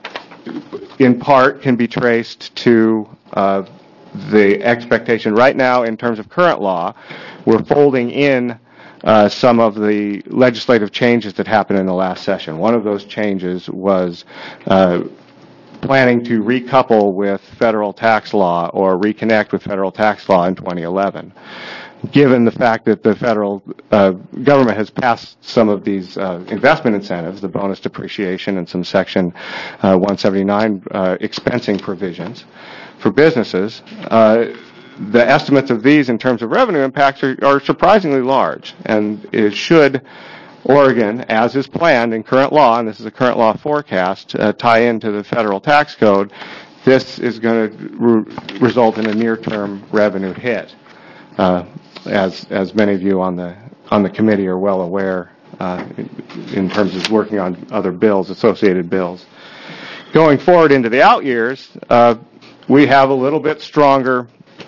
in part, can be traced to uh, the expectation right now in terms of current law. We're folding in uh, some of the legislative changes that happened in the last session. One of those changes was uh, planning to recouple with federal tax law or reconnect with federal tax law in twenty eleven. Given the fact that the federal uh, government has passed some of these uh, investment incentives, the bonus depreciation and some Section uh, one seventy-nine uh, expensing provisions for businesses, uh, the estimates of these in terms of revenue impacts are, are surprisingly large, and it should, Oregon, as is planned in current law, and this is a current law forecast, uh, tie into the federal tax code. This is going to re- result in a near-term revenue hit. Uh, as as many of you on the on the committee are well aware, uh, in, in terms of working on other bills, associated bills. Going forward into the out years, uh, we have a little bit stronger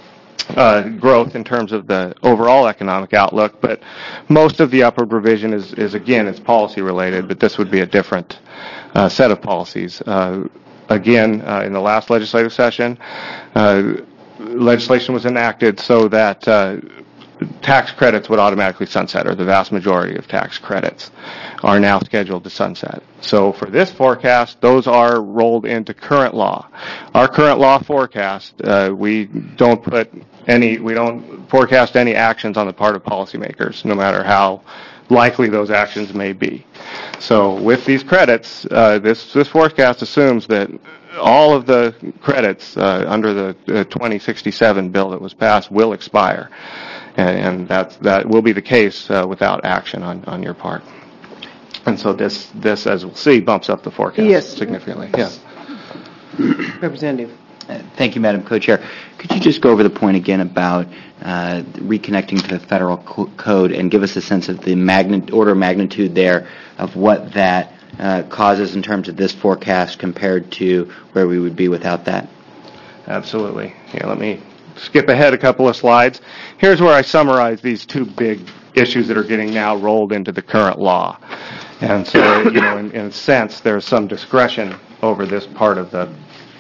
uh, growth in terms of the overall economic outlook, but most of the upward revision is, is again, it's policy related, but this would be a different uh, set of policies. Uh, again, uh, in the last legislative session, uh, legislation was enacted so that uh, tax credits would automatically sunset, or the vast majority of tax credits are now scheduled to sunset. So for this forecast, those are rolled into current law. Our current law forecast, uh, we don't put any, we don't forecast any actions on the part of policymakers, no matter how likely those actions may be. So with these credits, uh, this this forecast assumes that all of the credits uh, under the uh, twenty sixty-seven bill that was passed will expire, and, and that that will be the case uh, without action on, on your part. And so this this, as we'll see, bumps up the forecast yes. significantly. Yes, Representative. Uh, thank you, Madam Co-Chair. Could you just go over the point again about uh, reconnecting to the federal co- code and give us a sense of the magni- order of magnitude there of what that uh, causes in terms of this forecast compared to where we would be without that? Absolutely. Yeah, let me skip ahead a couple of slides. Here's where I summarize these two big issues that are getting now rolled into the current law. And so, you know, in, in a sense, there's some discretion over this part of the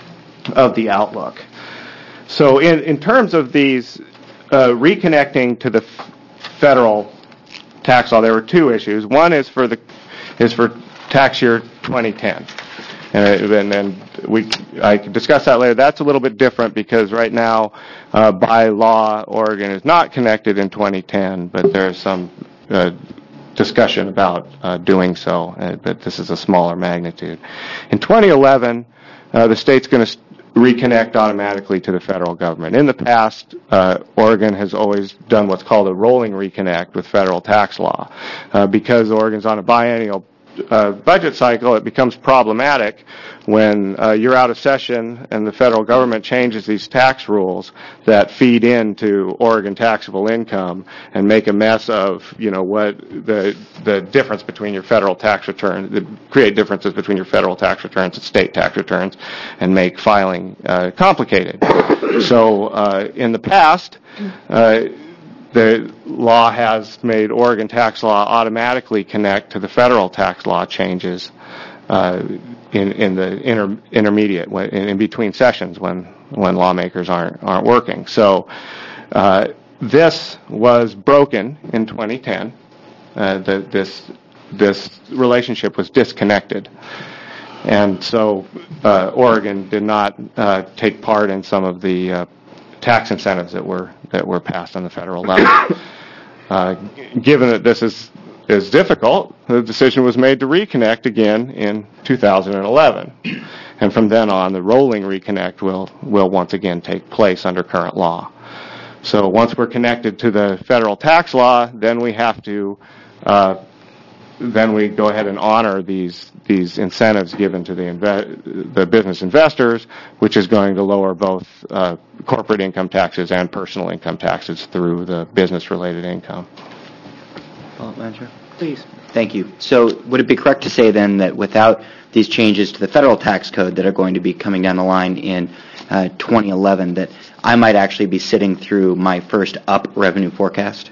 of the outlook. So in, in terms of these uh, reconnecting to the f- federal tax law, there were two issues. One is for the is for tax year twenty ten. And, and, and we, I can discuss that later. That's a little bit different because right now, uh, by law, Oregon is not connected in twenty ten, but there are some uh, discussion about uh, doing so, uh, but this is a smaller magnitude. In twenty eleven, uh, the state's going to reconnect automatically to the federal government. In the past, uh, Oregon has always done what's called a rolling reconnect with federal tax law. Uh, because Oregon's on a biennial uh, budget cycle, it becomes problematic when uh, you're out of session and the federal government changes these tax rules that feed into Oregon taxable income and make a mess of, you know, what the the difference between your federal tax return, create differences between your federal tax returns and state tax returns, and make filing uh, complicated. So uh, in the past, uh, the law has made Oregon tax law automatically connect to the federal tax law changes uh, in in the inter, intermediate in, in between sessions when when lawmakers aren't aren't working. So uh, this was broken in twenty ten. Uh, the, this this relationship was disconnected, and so uh, Oregon did not uh, take part in some of the uh, tax incentives that were that were passed on the federal level. Uh, given that this is is difficult, the decision was made to reconnect again in two thousand eleven, and from then on, the rolling reconnect will will once again take place under current law. So once we're connected to the federal tax law, then we have to uh, then we go ahead and honor these these incentives given to the inve- the business investors, which is going to lower both uh, corporate income taxes and personal income taxes through the business-related income. Follow-up, Manager? Please. Thank you. So would it be correct to say then that without these changes to the federal tax code that are going to be coming down the line in uh, twenty eleven, that I might actually be sitting through my first up revenue forecast?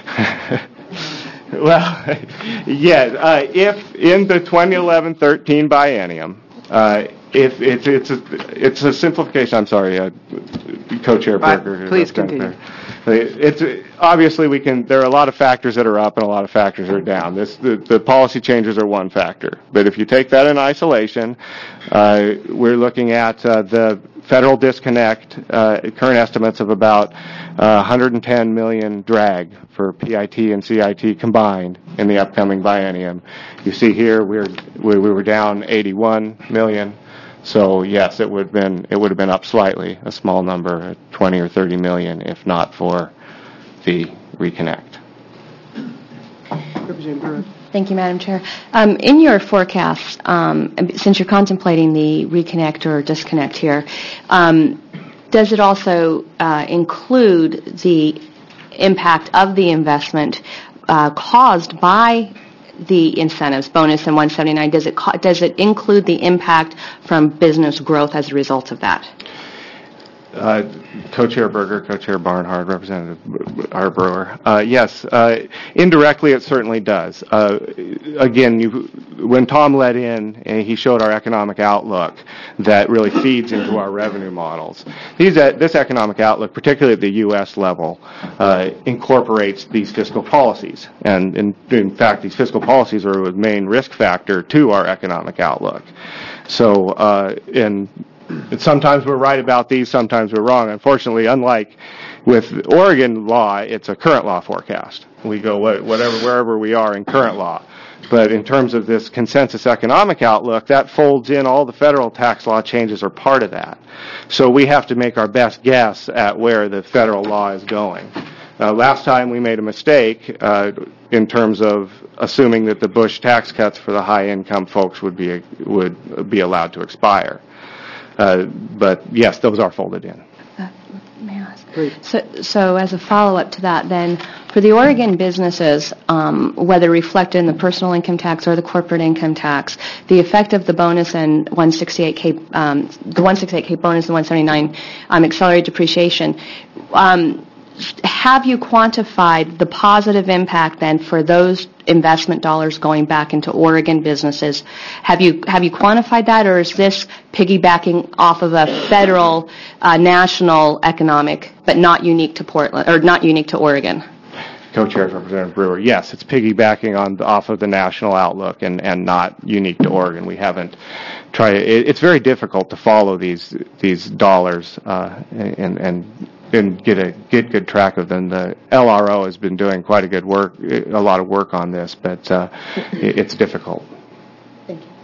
Well, yeah, uh, if in the twenty eleven thirteen biennium, uh, if it's it's a, it's a simplification. I'm sorry, uh, Co-Chair Berger. Please continue. It's obviously we can. There are a lot of factors that are up and a lot of factors that are down. This the, the policy changes are one factor, but if you take that in isolation, uh, we're looking at uh, the federal disconnect. Uh, current estimates of about uh, one hundred ten million drag for P I T and C I T combined in the upcoming biennium. You see here we're we, we were down eighty-one million. So yes, it would have been it would have been up slightly, a small number, twenty or thirty million, if not for the reconnect. Representative Brewer. Thank you, Madam Chair. Um, in your forecast, um, since you're contemplating the reconnect or disconnect here, um, does it also uh, include the impact of the investment uh, caused by the incentives, bonus and one seventy-nine? Does it co- does it include the impact from business growth as a result of that? Uh, Co-Chair Berger, Co-Chair Barnhart, Representative Harbrewer. Uh, yes, uh, indirectly it certainly does. Uh, again, you, when Tom led in, uh, he showed our economic outlook that really feeds into our revenue models. These, uh, this economic outlook, particularly at the U S level, uh, incorporates these fiscal policies. And in, in fact, these fiscal policies are a main risk factor to our economic outlook. So, uh, in sometimes we're right about these, sometimes we're wrong. Unfortunately, unlike with Oregon law, it's a current law forecast. We go whatever wherever we are in current law. But in terms of this consensus economic outlook, that folds in all the federal tax law changes are part of that. So we have to make our best guess at where the federal law is going. Uh, last time we made a mistake uh, in terms of assuming that the Bush tax cuts for the high-income folks would be would be allowed to expire. Uh, but yes, those are folded in. Uh, may I ask? So, so as a follow-up to that, then, for the Oregon businesses, um, whether reflected in the personal income tax or the corporate income tax, the effect of the bonus and one sixty-eight K, um, the one sixty-eight K bonus and one seventy-nine um, accelerated depreciation. Um, Have you quantified the positive impact then for those investment dollars going back into Oregon businesses? Have you have you quantified that, or is this piggybacking off of a federal, uh, national economic, but not unique to Portland or not unique to Oregon? Co-Chair Representative Brewer. Yes, it's piggybacking on off of the national outlook and, and not unique to Oregon. We haven't tried. It, it's very difficult to follow these these dollars uh, and and. and get a get good track of them. The L R O has been doing quite a good work, a lot of work on this, but uh, it, it's difficult. Thank you.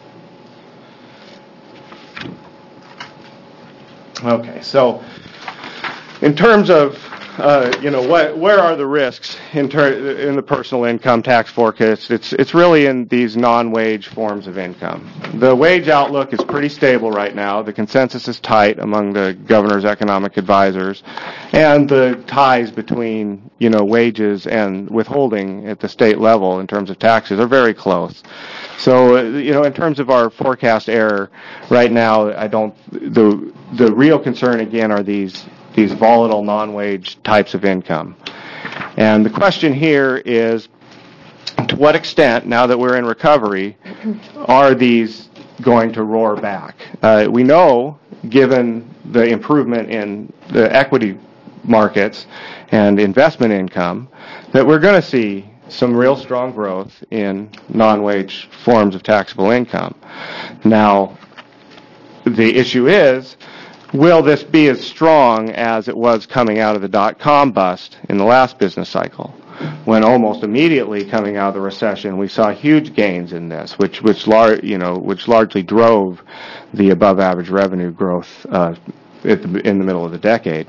Okay, so in terms of uh, you know what, where are the risks in ter- in the personal income tax forecast? It's it's really in these non-wage forms of income. The wage outlook is pretty stable right now. The consensus is tight among the governor's economic advisors, and the ties between you know wages and withholding at the state level in terms of taxes are very close. So uh, you know in terms of our forecast error right now, I don't the the real concern again are these. these volatile non-wage types of income. And the question here is, to what extent, now that we're in recovery, are these going to roar back? Uh, we know, given the improvement in the equity markets and investment income, that we're going to see some real strong growth in non-wage forms of taxable income. Now, the issue is, will this be as strong as it was coming out of the dot-com bust in the last business cycle, when almost immediately coming out of the recession we saw huge gains in this, which which lar- you know which largely drove the above-average revenue growth uh, at the, in the middle of the decade.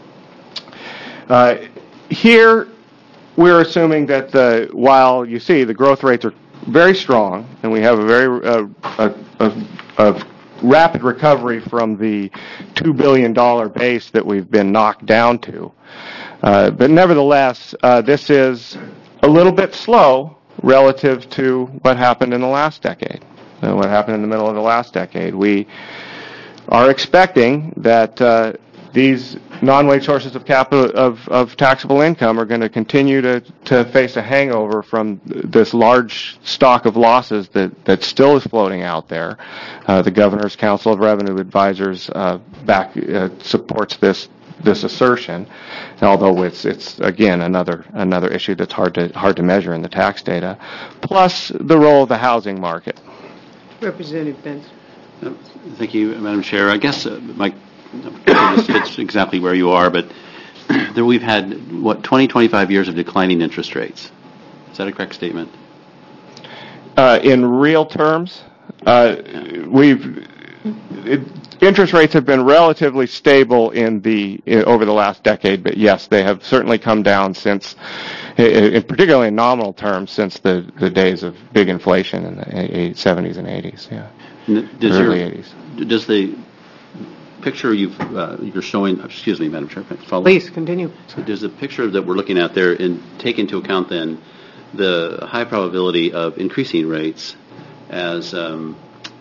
Uh, here, we're assuming that the while you see the growth rates are very strong, and we have a very uh, a, a, a rapid recovery from the two billion dollars base that we've been knocked down to. Uh, but nevertheless, uh, this is a little bit slow relative to what happened in the last decade, uh, what happened in the middle of the last decade. We are expecting that uh, these non-wage sources of capital of, of taxable income are going to continue to, to face a hangover from this large stock of losses that, that still is floating out there. Uh, the Governor's Council of Revenue Advisors uh, back uh, supports this this assertion, although it's it's again another another issue that's hard to hard to measure in the tax data. Plus the role of the housing market. Representative Benz. Uh, thank you, Madam Chair. I guess uh, my this fits exactly where you are, but there we've had, what, twenty, twenty-five years of declining interest rates. Is that a correct statement? Uh, in real terms, uh, we've it, interest rates have been relatively stable in the in, over the last decade, but yes, they have certainly come down since, in, particularly in nominal terms, since the, the days of big inflation in the seventies and eighties. Yeah, does early your, eighties. Does the picture you've, uh, you're showing, excuse me, Madam Chair, follow? Please, continue. So does the picture that we're looking at there in, take into account then the high probability of increasing rates as um,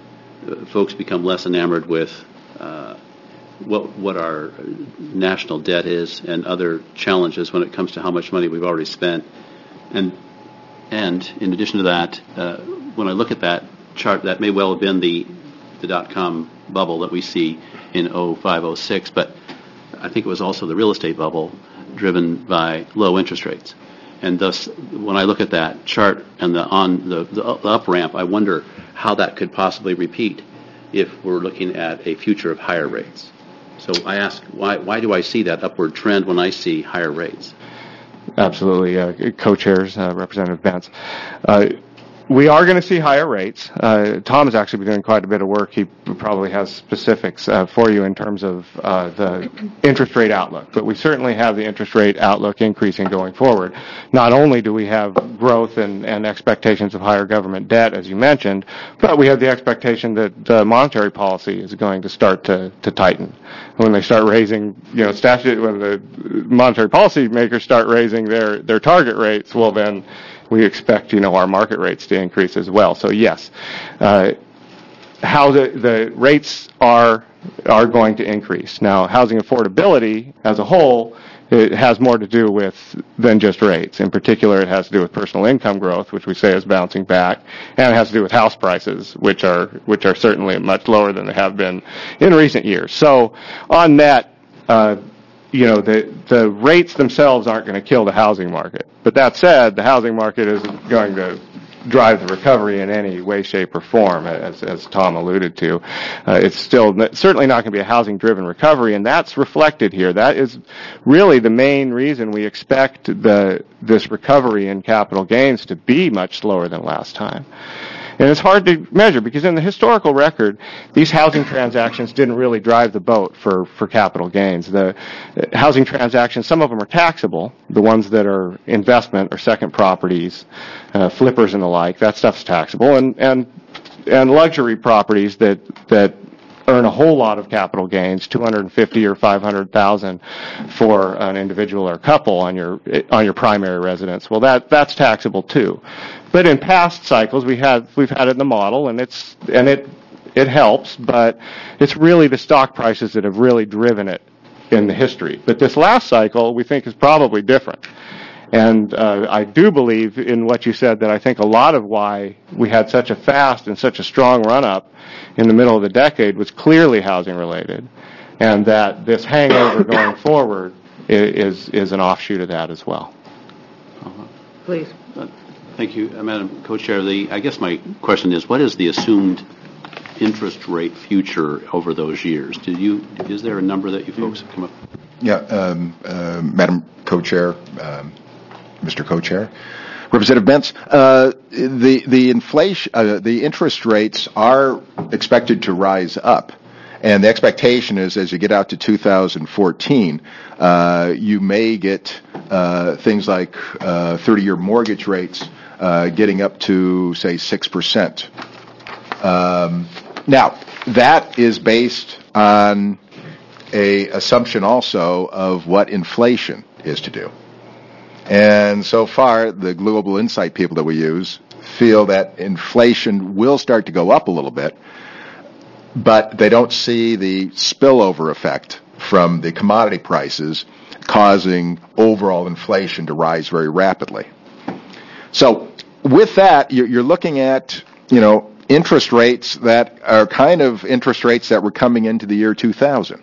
folks become less enamored with uh, what what our national debt is and other challenges when it comes to how much money we've already spent? And and in addition to that, uh, when I look at that chart, that may well have been the the dot-com bubble that we see in oh five, oh six, but I think it was also the real estate bubble driven by low interest rates. And thus, when I look at that chart and the on the, the up ramp, I wonder how that could possibly repeat if we're looking at a future of higher rates. So I ask, why why do I see that upward trend when I see higher rates? Absolutely, uh, co-chairs, uh, Representative Benz. Uh, We are going to see higher rates. Uh, Tom has actually been doing quite a bit of work. He probably has specifics uh, for you in terms of uh, the interest rate outlook. But we certainly have the interest rate outlook increasing going forward. Not only do we have growth and, and expectations of higher government debt, as you mentioned, but we have the expectation that uh, monetary policy is going to start to, to tighten. When they start raising, you know, statute, when the monetary policy makers start raising their, their target rates, well then, we expect, you know, our market rates to increase as well. So yes, uh, how the, the rates are are going to increase. Now, housing affordability as a whole, it has more to do with than just rates. In particular, it has to do with personal income growth, which we say is bouncing back, and it has to do with house prices, which are which are certainly much lower than they have been in recent years. So, on that. Uh, You know, the the rates themselves aren't going to kill the housing market. But that said, the housing market is going to drive the recovery in any way, shape, or form, as, as Tom alluded to. Uh, it's still certainly not going to be a housing-driven recovery, and that's reflected here. That is really the main reason we expect the this recovery in capital gains to be much slower than last time. And it's hard to measure because in the historical record, these housing transactions didn't really drive the boat for, for capital gains. The housing transactions, some of them are taxable, the ones that are investment or second properties, uh, flippers and the like, that stuff's taxable, and, and, and luxury properties that, that earn a whole lot of capital gains, two hundred fifty or five hundred thousand for an individual or couple on your on your primary residence. Well, that that's taxable too. But in past cycles, we had we've had it in the model, and it's and it it helps, but it's really the stock prices that have really driven it in the history. But this last cycle, we think, is probably different. And uh, I do believe in what you said, that I think a lot of why we had such a fast and such a strong run-up in the middle of the decade was clearly housing-related, and that this hangover going forward is is an offshoot of that as well. Uh-huh. Please. Uh, thank you, uh, Madam Co-Chair. The, I guess my question is, what is the assumed interest rate future over those years? Did you, is there a number that you folks have come up with? Yeah, um, uh, Madam Co-Chair, um, Mister Co-Chair, Representative Bentz, uh, the the inflation, uh, the interest rates are expected to rise up, and the expectation is, as you get out to two thousand fourteen, uh, you may get uh, things like uh, thirty-year mortgage rates uh, getting up to, say, six percent. Um, now, that is based on a assumption also of what inflation is to do. And so far, the Global Insight people that we use feel that inflation will start to go up a little bit, but they don't see the spillover effect from the commodity prices causing overall inflation to rise very rapidly. So with that, you're looking at, you know, interest rates that are kind of interest rates that were coming into the year two thousand.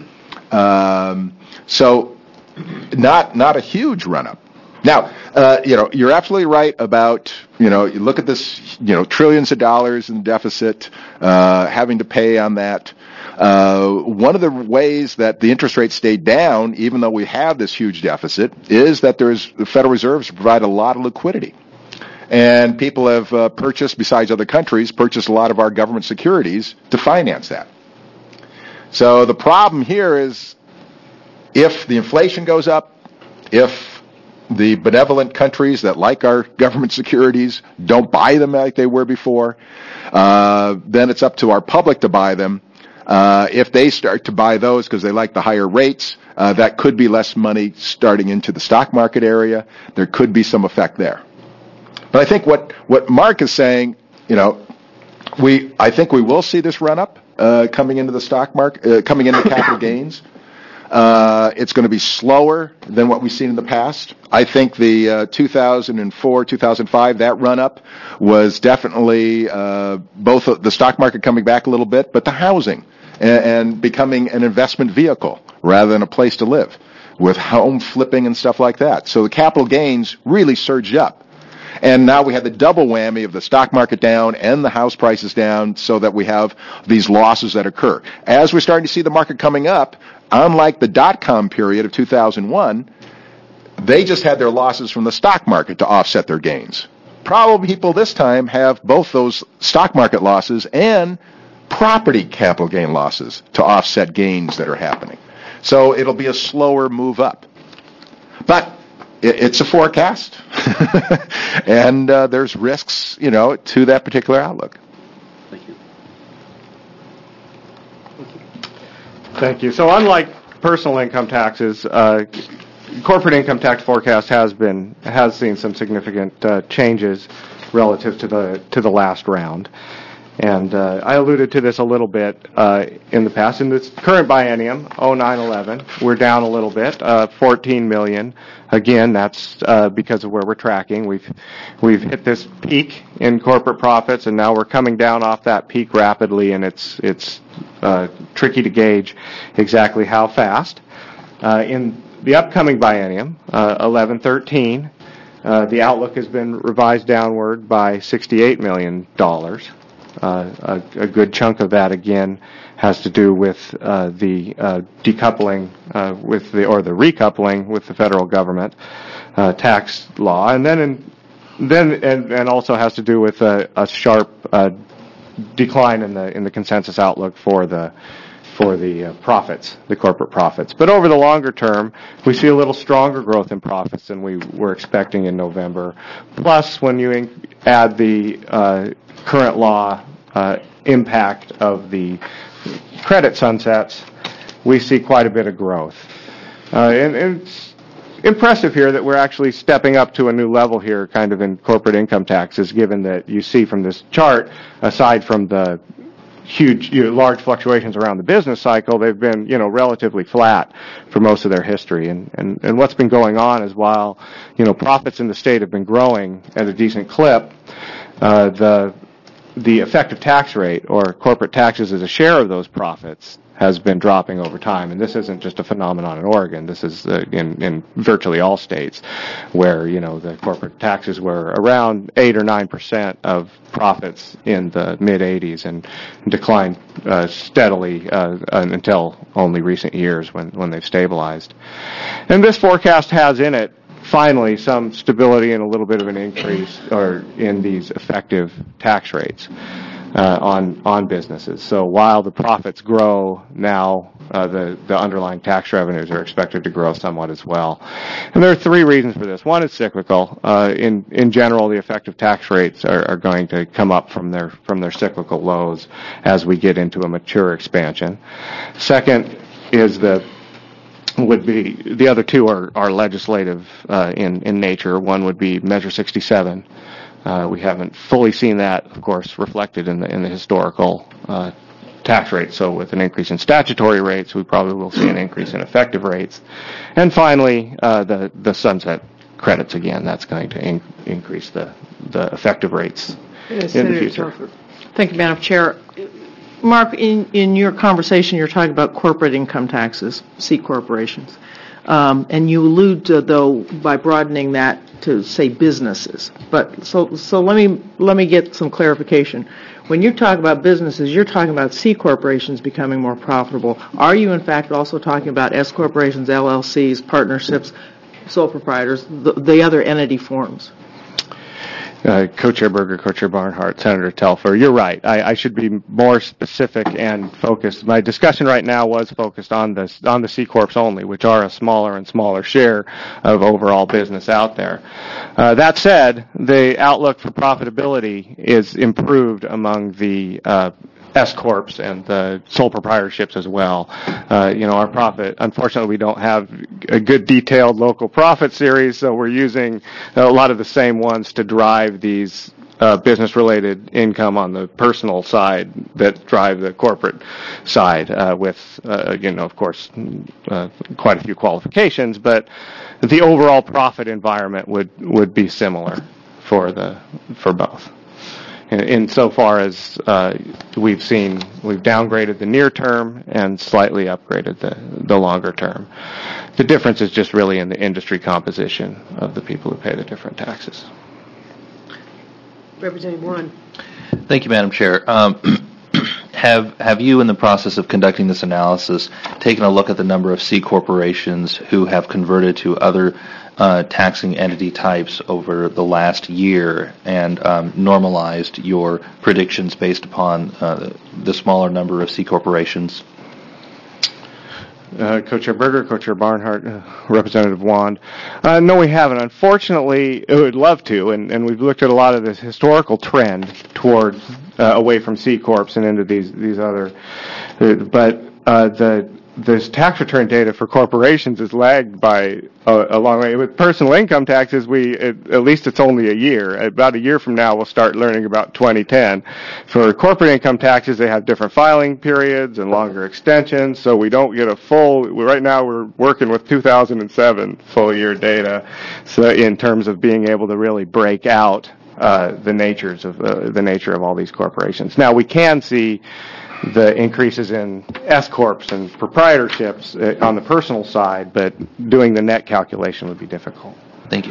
Um, so not not a huge run-up. Now, uh, you know, you're absolutely right about, you know, you look at this, you know, trillions of dollars in deficit, uh, having to pay on that. Uh, one of the ways that the interest rate stayed down, even though we have this huge deficit, is that there's the Federal Reserves provide a lot of liquidity. And people have uh, purchased, besides other countries, purchased a lot of our government securities to finance that. So the problem here is if the inflation goes up, if the benevolent countries that like our government securities don't buy them like they were before, uh, then it's up to our public to buy them. Uh, if they start to buy those because they like the higher rates, uh, that could be less money starting into the stock market area. There could be some effect there. But I think what, what Mark is saying, you know, we I think we will see this run up uh, coming into the stock market, uh, coming into capital gains. Uh, it's going to be slower than what we've seen in the past. I think the uh, two thousand four, two thousand five, that run-up was definitely uh, both the stock market coming back a little bit, but the housing and, and becoming an investment vehicle rather than a place to live with home flipping and stuff like that. So the capital gains really surged up. And now we have the double whammy of the stock market down and the house prices down, so that we have these losses that occur. As we're starting to see the market coming up, unlike the dot-com period of two thousand one, they just had their losses from the stock market to offset their gains. Probably people this time have both those stock market losses and property capital gain losses to offset gains that are happening. So it'll be a slower move up. But it's a forecast, and uh, there's risks, you know, to that particular outlook. Thank you. Thank you. So unlike personal income taxes, uh, corporate income tax forecast has been has seen some significant uh, changes relative to the to the last round. And uh, I alluded to this a little bit uh, in the past. In this current biennium, oh nine eleven, we're down a little bit, uh, fourteen million. Again, that's uh, because of where we're tracking. We've we've hit this peak in corporate profits, and now we're coming down off that peak rapidly, and it's it's uh, tricky to gauge exactly how fast. Uh, in the upcoming biennium, uh, eleven thirteen, Uh, the outlook has been revised downward by sixty-eight million dollars. Uh, a, a good chunk of that, again, has to do with uh, the uh, decoupling uh, with the or the recoupling with the federal government uh, tax law, and then in, then and, and also has to do with a, a sharp uh, decline in the in the consensus outlook for the for the uh, profits, the corporate profits. But over the longer term, we see a little stronger growth in profits than we were expecting in November. Plus, when you in- add the uh, current law uh, impact of the credit sunsets, we see quite a bit of growth. Uh, and, and it's impressive here that we're actually stepping up to a new level here, kind of in corporate income taxes, given that you see from this chart, aside from the huge, you know, large fluctuations around the business cycle, they've been, you know, relatively flat for most of their history. And, and, and what's been going on is while, you know, profits in the state have been growing at a decent clip, uh, the the effective tax rate, or corporate taxes as a share of those profits, has been dropping over time. And this isn't just a phenomenon in Oregon. This is uh, in, in virtually all states where, you know, the corporate taxes were around eight or nine percent of profits in the mid-eighties and declined uh, steadily uh, until only recent years when, when they've stabilized. And this forecast has in it finally some stability and a little bit of an increase or in these effective tax rates uh, on on businesses. So while the profits grow now, uh, the the underlying tax revenues are expected to grow somewhat as well. And there are three reasons for this. One is cyclical. Uh, in in general, the effective tax rates are, are going to come up from their from their cyclical lows as we get into a mature expansion. Second is the would be the other two are, are legislative uh, in in nature. One would be Measure sixty-seven. Uh, we haven't fully seen that, of course, reflected in the in the historical uh, tax rate. So with an increase in statutory rates, we probably will see an increase in effective rates. And finally, uh, the the sunset credits again. That's going to in, increase the the effective rates yes, in Senator the future. Telford. Thank you, Madam Chair. Mark, in, in your conversation, you're talking about corporate income taxes, C corporations. Um, and you allude to, though, by broadening that to, say, businesses. But so so let me let me get some clarification. When you talk about businesses, you're talking about C corporations becoming more profitable. Are you, in fact, also talking about S corporations, L L Cs, partnerships, sole proprietors, the, the other entity forms? Uh, Co-Chair Berger, Co-Chair Barnhart, Senator Telfer, you're right. I, I should be more specific and focused. My discussion right now was focused on the on the C corps only, which are a smaller and smaller share of overall business out there. Uh, that said, the outlook for profitability is improved among the uh, S corps and the sole proprietorships as well. Uh, you know, our profit, unfortunately, we don't have a good detailed local profit series, so we're using a lot of the same ones to drive these uh, business-related income on the personal side that drive the corporate side uh, with, uh, you know, of course, uh, quite a few qualifications, but the overall profit environment would, would be similar for the for both. Insofar as uh, we've seen, we've downgraded the near term and slightly upgraded the, the longer term. The difference is just really in the industry composition of the people who pay the different taxes. Representative Warren. Thank you, Madam Chair. Um, have have you, in the process of conducting this analysis, taken a look at the number of C corporations who have converted to other Uh, taxing entity types over the last year and um, normalized your predictions based upon uh, the smaller number of C corporations? Uh, Co-Chair Berger, Co-Chair Barnhart, uh, Representative Wand. Uh, no, we haven't. Unfortunately, I would love to, and, and we've looked at a lot of this historical trend toward uh, away from C corps and into these these other. Uh, but uh, the This tax return data for corporations is lagged by a, a long way. With personal income taxes, we it, at least it's only a year. About a year from now, we'll start learning about twenty ten. For corporate income taxes, they have different filing periods and longer extensions, so we don't get a full. Right now, we're working with two thousand seven full year data, so in terms of being able to really break out uh, the natures of uh, the nature of all these corporations. Now, we can see the increases in S corps and proprietorships on the personal side, but doing the net calculation would be difficult. Thank you.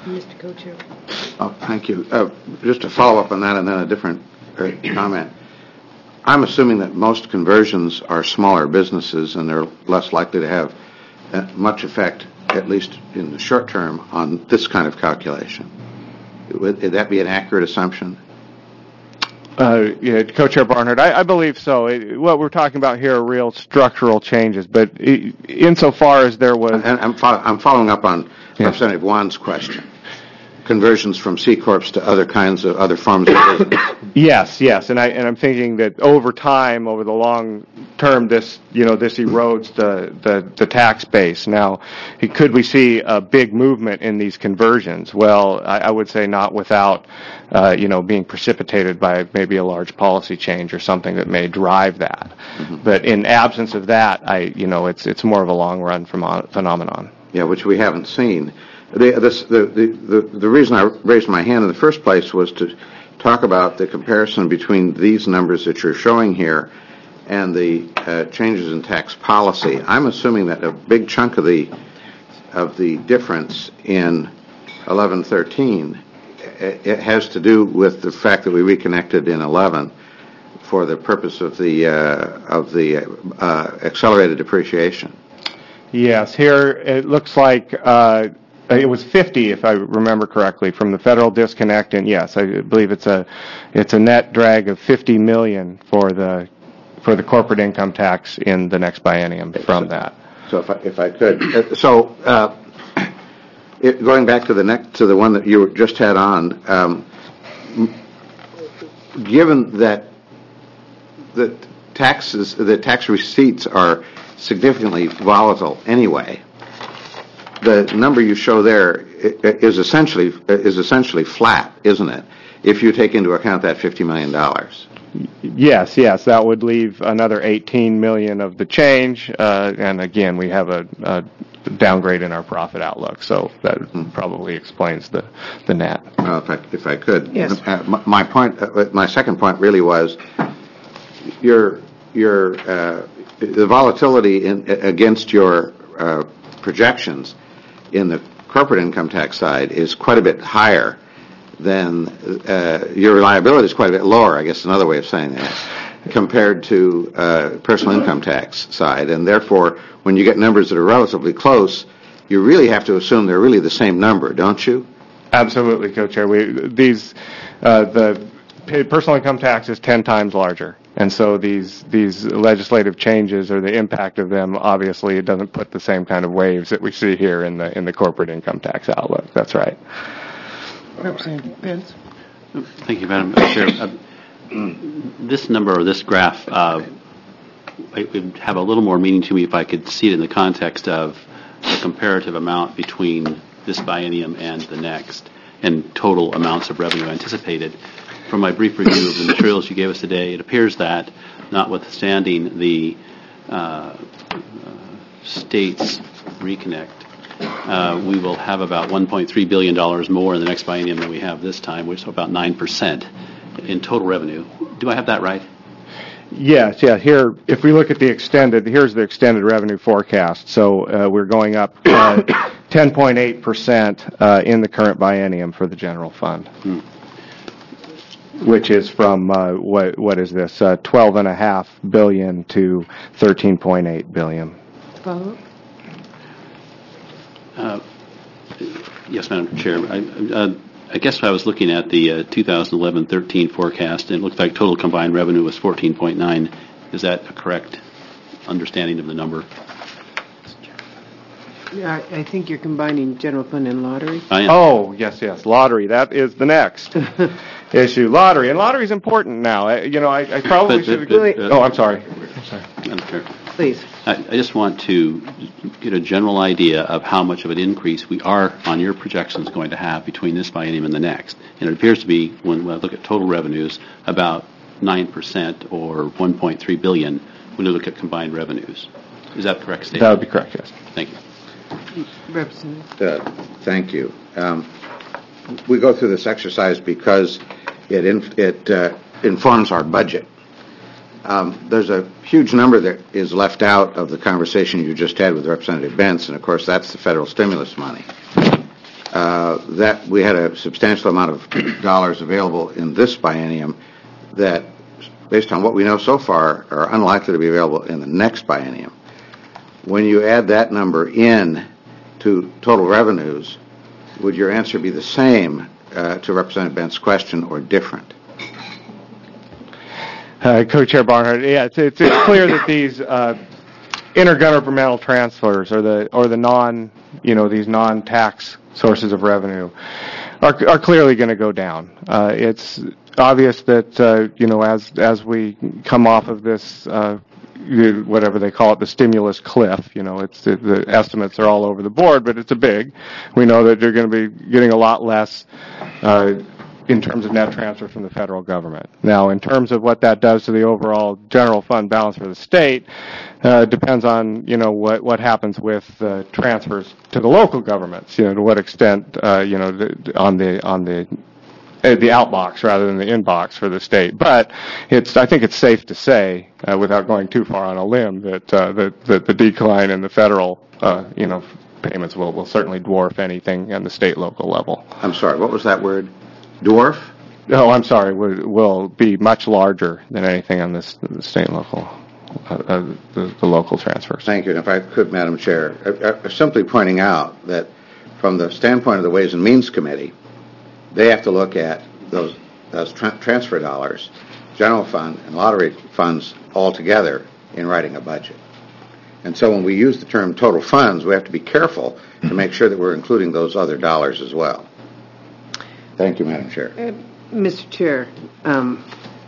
Mister Co-Chair. Oh, thank you. Uh, just to follow up on that and then a different uh, comment. I'm assuming that most conversions are smaller businesses and they're less likely to have uh, much effect, at least in the short term, on this kind of calculation. Would, would that be an accurate assumption? Uh, yeah, Co-Chair Barnhart, I, I believe so. It, what we're talking about here are real structural changes, but it, insofar as there was... And I'm, fo- I'm following up on Yeah. Representative Wan's question. Conversions from C Corps to other kinds of other forms of business. Yes, yes, and I and I'm thinking that over time, over the long term, this you know this erodes the the, the tax base. Now, could we see a big movement in these conversions? Well, I, I would say not without uh, you know being precipitated by maybe a large policy change or something that may drive that. Mm-hmm. But in absence of that, I you know it's it's more of a long run phenomenon. Yeah, which we haven't seen. The, this, the, the, the, the reason I raised my hand in the first place was to talk about the comparison between these numbers that you're showing here and the uh, changes in tax policy. I'm assuming that a big chunk of the of the difference in eleven thirteen it has to do with the fact that we reconnected in eleven for the purpose of the uh, of the uh, accelerated depreciation. Yes, here it looks like uh, it was fifty, if I remember correctly, from the federal disconnect, and yes, I believe it's a it's a net drag of fifty million for the for the corporate income tax in the next biennium from so, that. So if I, if I could, so uh, it, going back to the next to the one that you just had on, um, given that the taxes, the tax receipts are significantly volatile anyway, the number you show there is essentially is essentially flat, isn't it? If you take into account that fifty million dollars. Yes, yes, that would leave another eighteen million of the change, uh, and again, we have a, a downgrade in our profit outlook, so that mm-hmm. probably explains the the net. Well, if I if I could, yes. Uh, my, my point, uh, my second point really was your your uh, the volatility in, against your uh, projections in the corporate income tax side is quite a bit higher than uh, your reliability is quite a bit lower, I guess another way of saying that, compared to uh, personal income tax side. And therefore, when you get numbers that are relatively close, you really have to assume they're really the same number, don't you? Absolutely, Co-Chair. We, these, uh, the personal income tax is ten times larger. And so these these legislative changes or the impact of them, obviously, it doesn't put the same kind of waves that we see here in the in the corporate income tax outlook. That's right. Representative Pence. Thank you, Madam Chair. Uh, this number or this graph uh, it would have a little more meaning to me if I could see it in the context of the comparative amount between this biennium and the next and total amounts of revenue anticipated. From my brief review of the materials you gave us today, it appears that, notwithstanding the uh, uh, state's reconnect, uh, we will have about one point three billion dollars more in the next biennium than we have this time, which is about nine percent in total revenue. Do I have that right? Yes, yeah. Here, if we look at the extended, here's the extended revenue forecast. So uh, we're going up uh, ten point eight percent uh, in the current biennium for the general fund. Hmm. Which is from uh, what what is this? Uh, twelve and a half billion to thirteen point eight billion. Follow. Uh, yes, Madam Chair. I, uh, I guess I was looking at the uh, two thousand eleven thirteen forecast, and it looked like total combined revenue was fourteen point nine. Is that a correct understanding of the number? Yeah, I think you're combining general fund and lottery. I am. Oh, yes, yes. Lottery. That is the next issue. Lottery. And lottery is important now. I, you know, I, I probably But- should... but- but, uh, oh, I'm sorry. I'm sorry. Madam Chair. Please. I, I just want to get a general idea of how much of an increase we are on your projections going to have between this biennium and the next. And it appears to be, when, when I look at total revenues, about nine percent or one point three billion dollars when you look at combined revenues. Is that a correct statement? That would be correct, yes. Thank you. Representative. Uh, thank you. Um, we go through this exercise because it inf- it uh, informs our budget. Um, there's a huge number that is left out of the conversation you just had with Representative Bentz, and of course that's the federal stimulus money. Uh, uh, that we had a substantial amount of dollars available in this biennium that, based on what we know so far, are unlikely to be available in the next biennium. When you add that number in to total revenues, would your answer be the same uh, to Representative Bent's question or different? Uh, Co-Chair Barnhart, yeah, it's, it's, it's clear that these uh, intergovernmental transfers, or the or the non, you know, these non-tax sources of revenue, are are clearly going to go down. Uh, it's obvious that uh, you know, as as we come off of this, uh, whatever they call it, the stimulus cliff. You know, it's the, the estimates are all over the board, but it's a big. We know that they're going to be getting a lot less. Uh, in terms of net transfer from the federal government. Now, in terms of what that does to the overall general fund balance for the state, uh, depends on, you know, what, what happens with uh, transfers to the local governments, you know, to what extent, uh, you know, the, on the, on the, uh, the outbox rather than the inbox for the state. But it's, I think it's safe to say, uh, without going too far on a limb, that, uh, that, that the decline in the federal, uh, you know, payments will, will certainly dwarf anything on the state local level. I'm sorry, what was that word? Dwarf? Oh, I'm sorry. Will, will be much larger than anything on this the state and local, uh, uh, the, the local transfers. Thank you. And if I could, Madam Chair, I, I, simply pointing out that from the standpoint of the Ways and Means Committee, they have to look at those those tra- transfer dollars, general fund and lottery funds all together in writing a budget. And so when we use the term total funds, we have to be careful to make sure that we're including those other dollars as well. Thank you, Madam Chair. Uh, Mister Chair, um,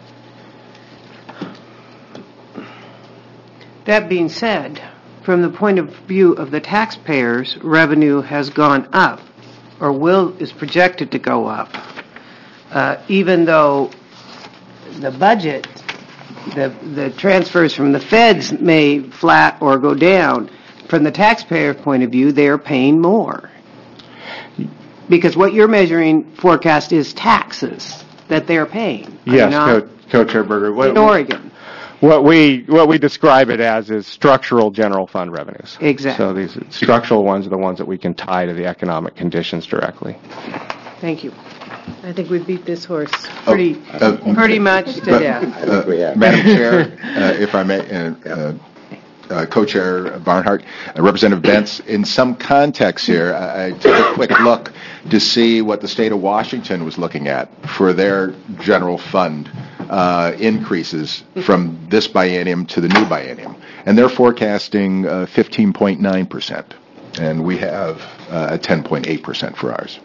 that being said, from the point of view of the taxpayers, revenue has gone up, or will is projected to go up, uh, even though the budget, the the transfers from the feds may flat or go down. From the taxpayer point of view, they are paying more. Because what you're measuring forecast is taxes that they're paying. Yes, Co- Co-Chair Berger. What, in Oregon. What we what we describe it as is structural general fund revenues. Exactly. So these structural ones are the ones that we can tie to the economic conditions directly. Thank you. I think we beat this horse pretty Oh, uh, pretty much to but, death. Uh, Madam Chair, uh, if I may, uh, uh, Uh, Co-Chair Barnhart, uh, Representative Bentz, in some context here, I, I took a quick look to see what the state of Washington was looking at for their general fund uh, increases from this biennium to the new biennium. And they're forecasting uh, fifteen point nine percent, and we have uh, a ten point eight percent for ours.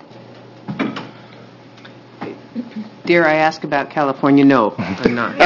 Dare I ask about California? No, I'm not.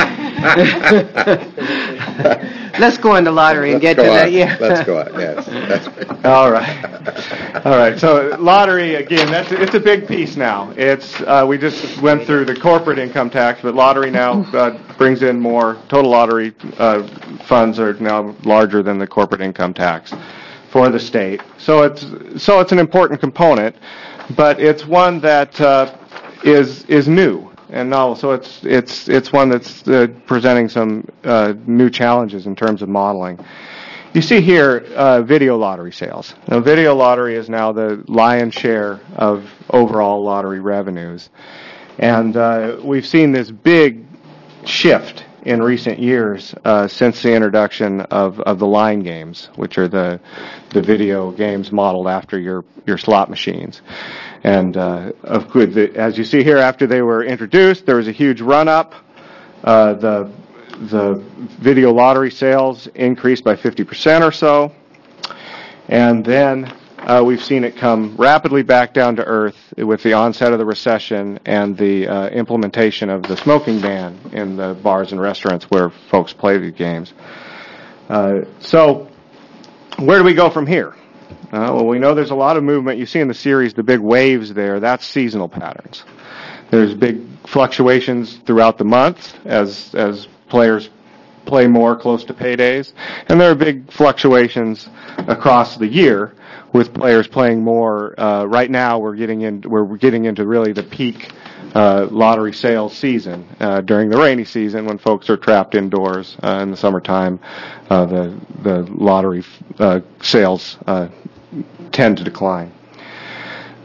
Let's go on the lottery and Let's get to on. that. Yeah. Let's go on. Yes. That's All right. All right. So lottery, again, that's it's a big piece now. It's uh, we just went through the corporate income tax, but lottery now uh, brings in more. Total lottery uh, funds are now larger than the corporate income tax for the state. So it's so it's an important component, but it's one that uh, is is new and novel. So it's it's it's one that's uh, presenting some uh, new challenges in terms of modeling. You see here uh, video lottery sales. Now, video lottery is now the lion's share of overall lottery revenues, and uh, we've seen this big shift in recent years uh, since the introduction of, of the line games, which are the the video games modeled after your your slot machines. And uh, of course, the, as you see here, after they were introduced, there was a huge run-up. Uh, the the video lottery sales increased by fifty percent or so, and then uh, we've seen it come rapidly back down to earth with the onset of the recession and the uh, implementation of the smoking ban in the bars and restaurants where folks play the games. Uh, so, where do we go from here? Uh, well, we know there's a lot of movement. You see in the series the big waves there. That's seasonal patterns. There's big fluctuations throughout the month as as players play more close to paydays, and there are big fluctuations across the year with players playing more. Uh, right now, we're getting in. We're getting into really the peak uh, lottery sales season uh, during the rainy season when folks are trapped indoors uh, in the summertime. Uh, the the lottery uh, sales uh, tend to decline.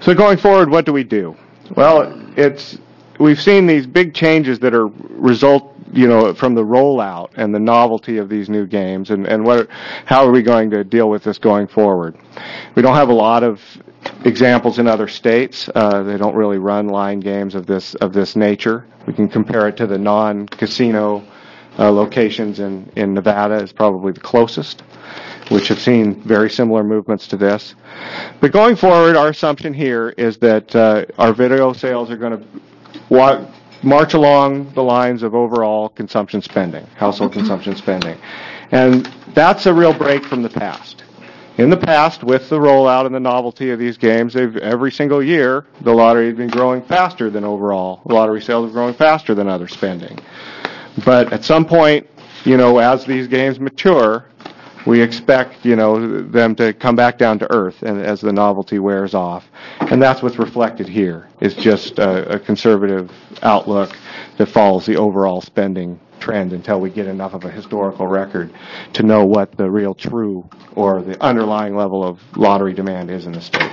So going forward, what do we do? Well, it's we've seen these big changes that are result, you know, from the rollout and the novelty of these new games, and and what, how are we going to deal with this going forward? We don't have a lot of examples in other states. Uh, they don't really run line games of this of this nature. We can compare it to the non-casino uh, locations in in Nevada is probably the closest, which have seen very similar movements to this. But going forward, our assumption here is that uh, our video sales are going to wa- march along the lines of overall consumption spending, household consumption spending. And that's a real break from the past. In the past, with the rollout and the novelty of these games, they've, every single year, the lottery has been growing faster than overall. Lottery sales are growing faster than other spending. But at some point, you know, as these games mature, we expect, you know, them to come back down to earth and as the novelty wears off. And that's what's reflected here. It's just a, a conservative outlook that follows the overall spending trend until we get enough of a historical record to know what the real true or the underlying level of lottery demand is in the state.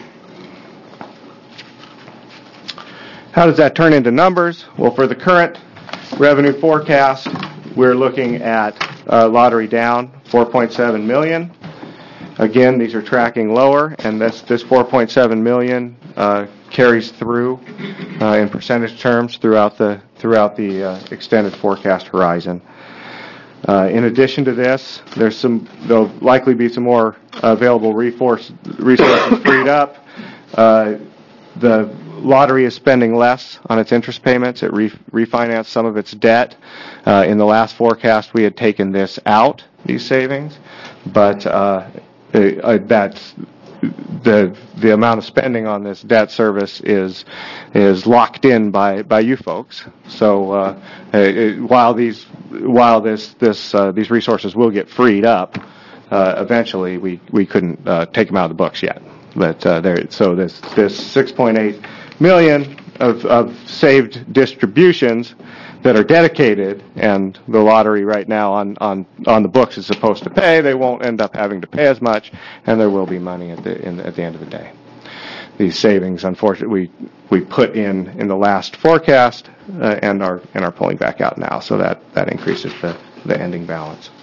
How does that turn into numbers? Well, for the current revenue forecast, we're looking at uh, lottery down four point seven million dollars. Again, these are tracking lower, and this this four point seven million dollars uh, carries through uh, in percentage terms throughout the throughout the uh, extended forecast horizon. Uh, in addition to this, there's some there'll likely be some more available resource, resources freed up. Uh, the lottery is spending less on its interest payments. It re- refinanced some of its debt. Uh, in the last forecast, we had taken this out, these savings, but uh, uh, that's the the amount of spending on this debt service is is locked in by, by you folks. So uh, it, while these while this this uh, these resources will get freed up uh, eventually, we we couldn't uh, take them out of the books yet. But uh, there, so this this six point eight million of, of saved distributions that are dedicated, and the lottery right now on, on, on the books is supposed to pay. They won't end up having to pay as much, and there will be money at the in, at the end of the day. These savings, unfortunately, we we put in in the last forecast uh, and are and are pulling back out now, so that, that increases the, the ending balance.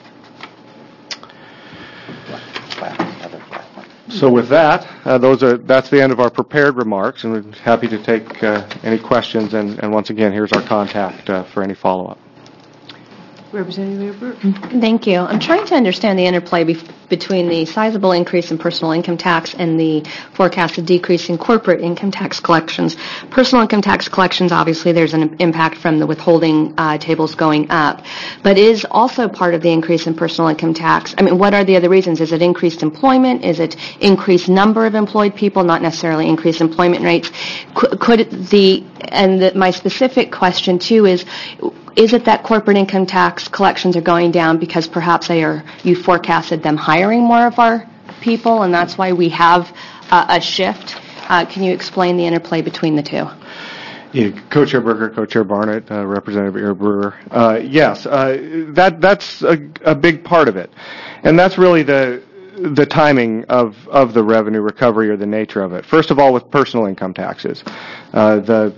So with that, uh, those are that's the end of our prepared remarks, and we're happy to take uh, any questions. And, and once again, here's our contact uh, for any follow-up. Representative Ebert? Thank you. I'm trying to understand the interplay be- between the sizable increase in personal income tax and the forecasted decrease in corporate income tax collections. Personal income tax collections, obviously, there's an impact from the withholding uh, tables going up, but is also part of the increase in personal income tax. I mean, what are the other reasons? Is it increased employment? Is it increased number of employed people, not necessarily increased employment rates? Could, could the, and the, my specific question, too, is, is it that corporate income tax collections are going down because perhaps they are, you forecasted them hiring more of our people, and that's why we have uh, a shift? Uh, can you explain the interplay between the two? Yeah, Co-Chair Berger, Co-Chair Barnett, uh, Representative Ear Brewer. Uh, yes, uh, that that's a, a big part of it, and that's really the the timing of, of the revenue recovery or the nature of it. First of all, with personal income taxes, uh, the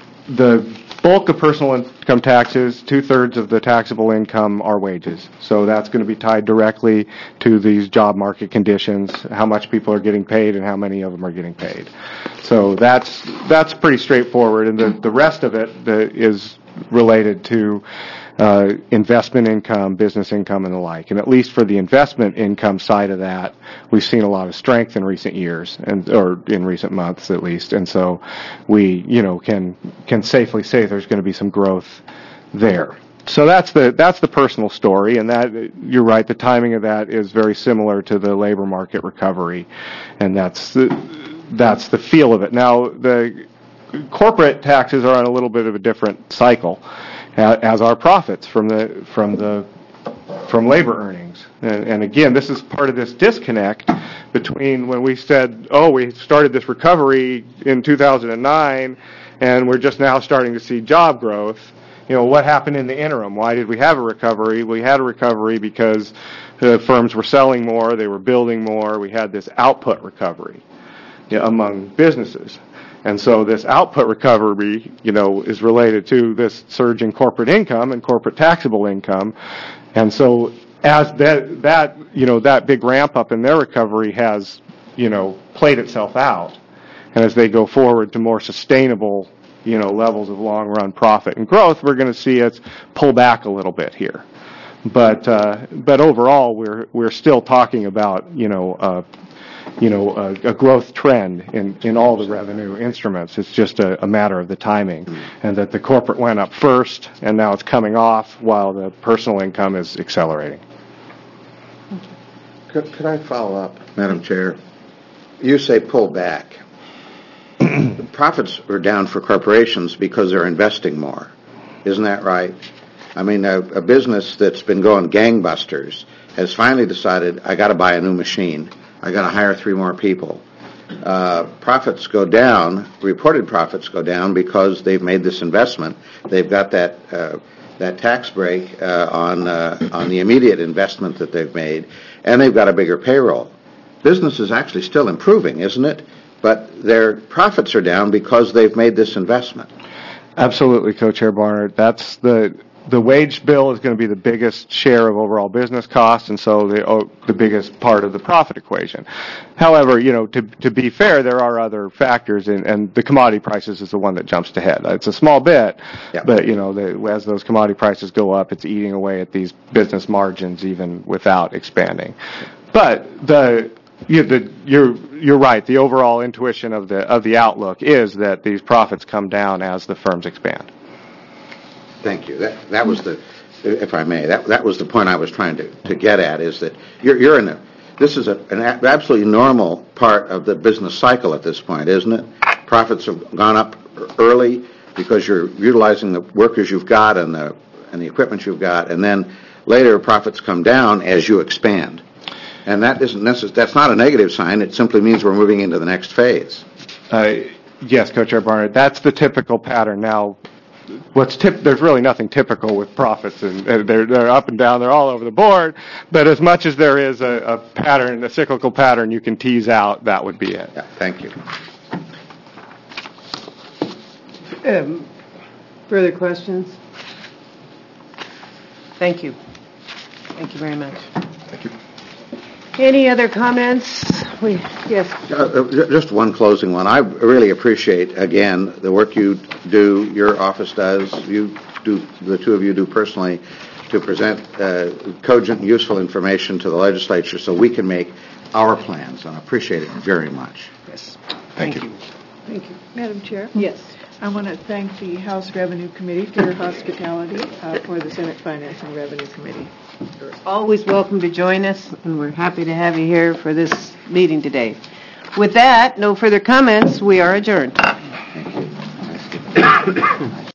the bulk of personal income taxes, two-thirds of the taxable income are wages. So that's going to be tied directly to these job market conditions, how much people are getting paid and how many of them are getting paid. So that's that's pretty straightforward. And the, the rest of it the, is related to uh, investment income, business income, and the like. And at least for the investment income side of that, we've seen a lot of strength in recent years, and or in recent months at least. And so we, you know, can can safely say there's going to be some growth there. So that's the that's the personal story, and that you're right. The timing of that is very similar to the labor market recovery, and that's the that's the feel of it. Now the corporate taxes are on a little bit of a different cycle, as are profits from the from the from labor earnings. And, and again, this is part of this disconnect between when we said, oh, we started this recovery in two thousand nine, and we're just now starting to see job growth. You know, what happened in the interim? Why did we have a recovery? We had a recovery because the firms were selling more, they were building more. We had this output recovery, you know, among businesses. And so this output recovery, you know, is related to this surge in corporate income and corporate taxable income. And so as that, that, you know, that big ramp up in their recovery has, you know, played itself out, and as they go forward to more sustainable, you know, levels of long run profit and growth, we're going to see it pull back a little bit here. But, uh, but overall, we're, we're still talking about, you know, uh, you know, a, a growth trend in, in all the revenue instruments. It's just a, a matter of the timing, and that the corporate went up first, and now it's coming off while the personal income is accelerating. Could, could I follow up, Madam Chair? You say pull back. The profits are down for corporations because they're investing more. Isn't that right? I mean, a, a business that's been going gangbusters has finally decided, I got to buy a new machine. I got to hire three more people. Uh, profits go down, reported profits go down because they've made this investment. They've got that uh, that tax break uh, on uh, on the immediate investment that they've made, and they've got a bigger payroll. Business is actually still improving, isn't it? But their profits are down because they've made this investment. Absolutely, Co-Chair Barnard. That's the the wage bill is going to be the biggest share of overall business costs, and so the oh, the biggest part of the profit equation. However, you know, to to be fair, there are other factors, in, and the commodity prices is the one that jumps ahead. It's a small bit, yeah. but you know, the, as those commodity prices go up, it's eating away at these business margins even without expanding. But the You, the, you're you're right. The overall intuition of the of the outlook is that these profits come down as the firms expand. Thank you. That that was the, if I may, that that was the point I was trying to, to get at. Is that you're you're in a this is a, an absolutely normal part of the business cycle at this point, isn't it? Profits have gone up early because you're utilizing the workers you've got and the and the equipment you've got, and then later profits come down as you expand. And that isn't necess- that's not a negative sign. It simply means we're moving into the next phase. Uh, yes, Co-Chair Barnard, that's the typical pattern. Now, what's tip- there's really nothing typical with profits, and uh, they're, they're up and down, they're all over the board, but as much as there is a, a pattern, a cyclical pattern you can tease out, that would be it. Yeah, thank you. Um, further questions? Thank you. Thank you very much. Thank you. Any other comments? We, yes. Uh, just one closing one. I really appreciate, again, the work you do, your office does, you do, the two of you do personally, to present uh, cogent and useful information to the legislature so we can make our plans, and I appreciate it very much. Yes. Thank, Thank you. you. Thank you. Madam Chair? Yes. I want to thank the House Revenue Committee for your hospitality, uh, for the Senate Finance and Revenue Committee. You're always welcome to join us, and we're happy to have you here for this meeting today. With that, no further comments. We are adjourned. Thank you.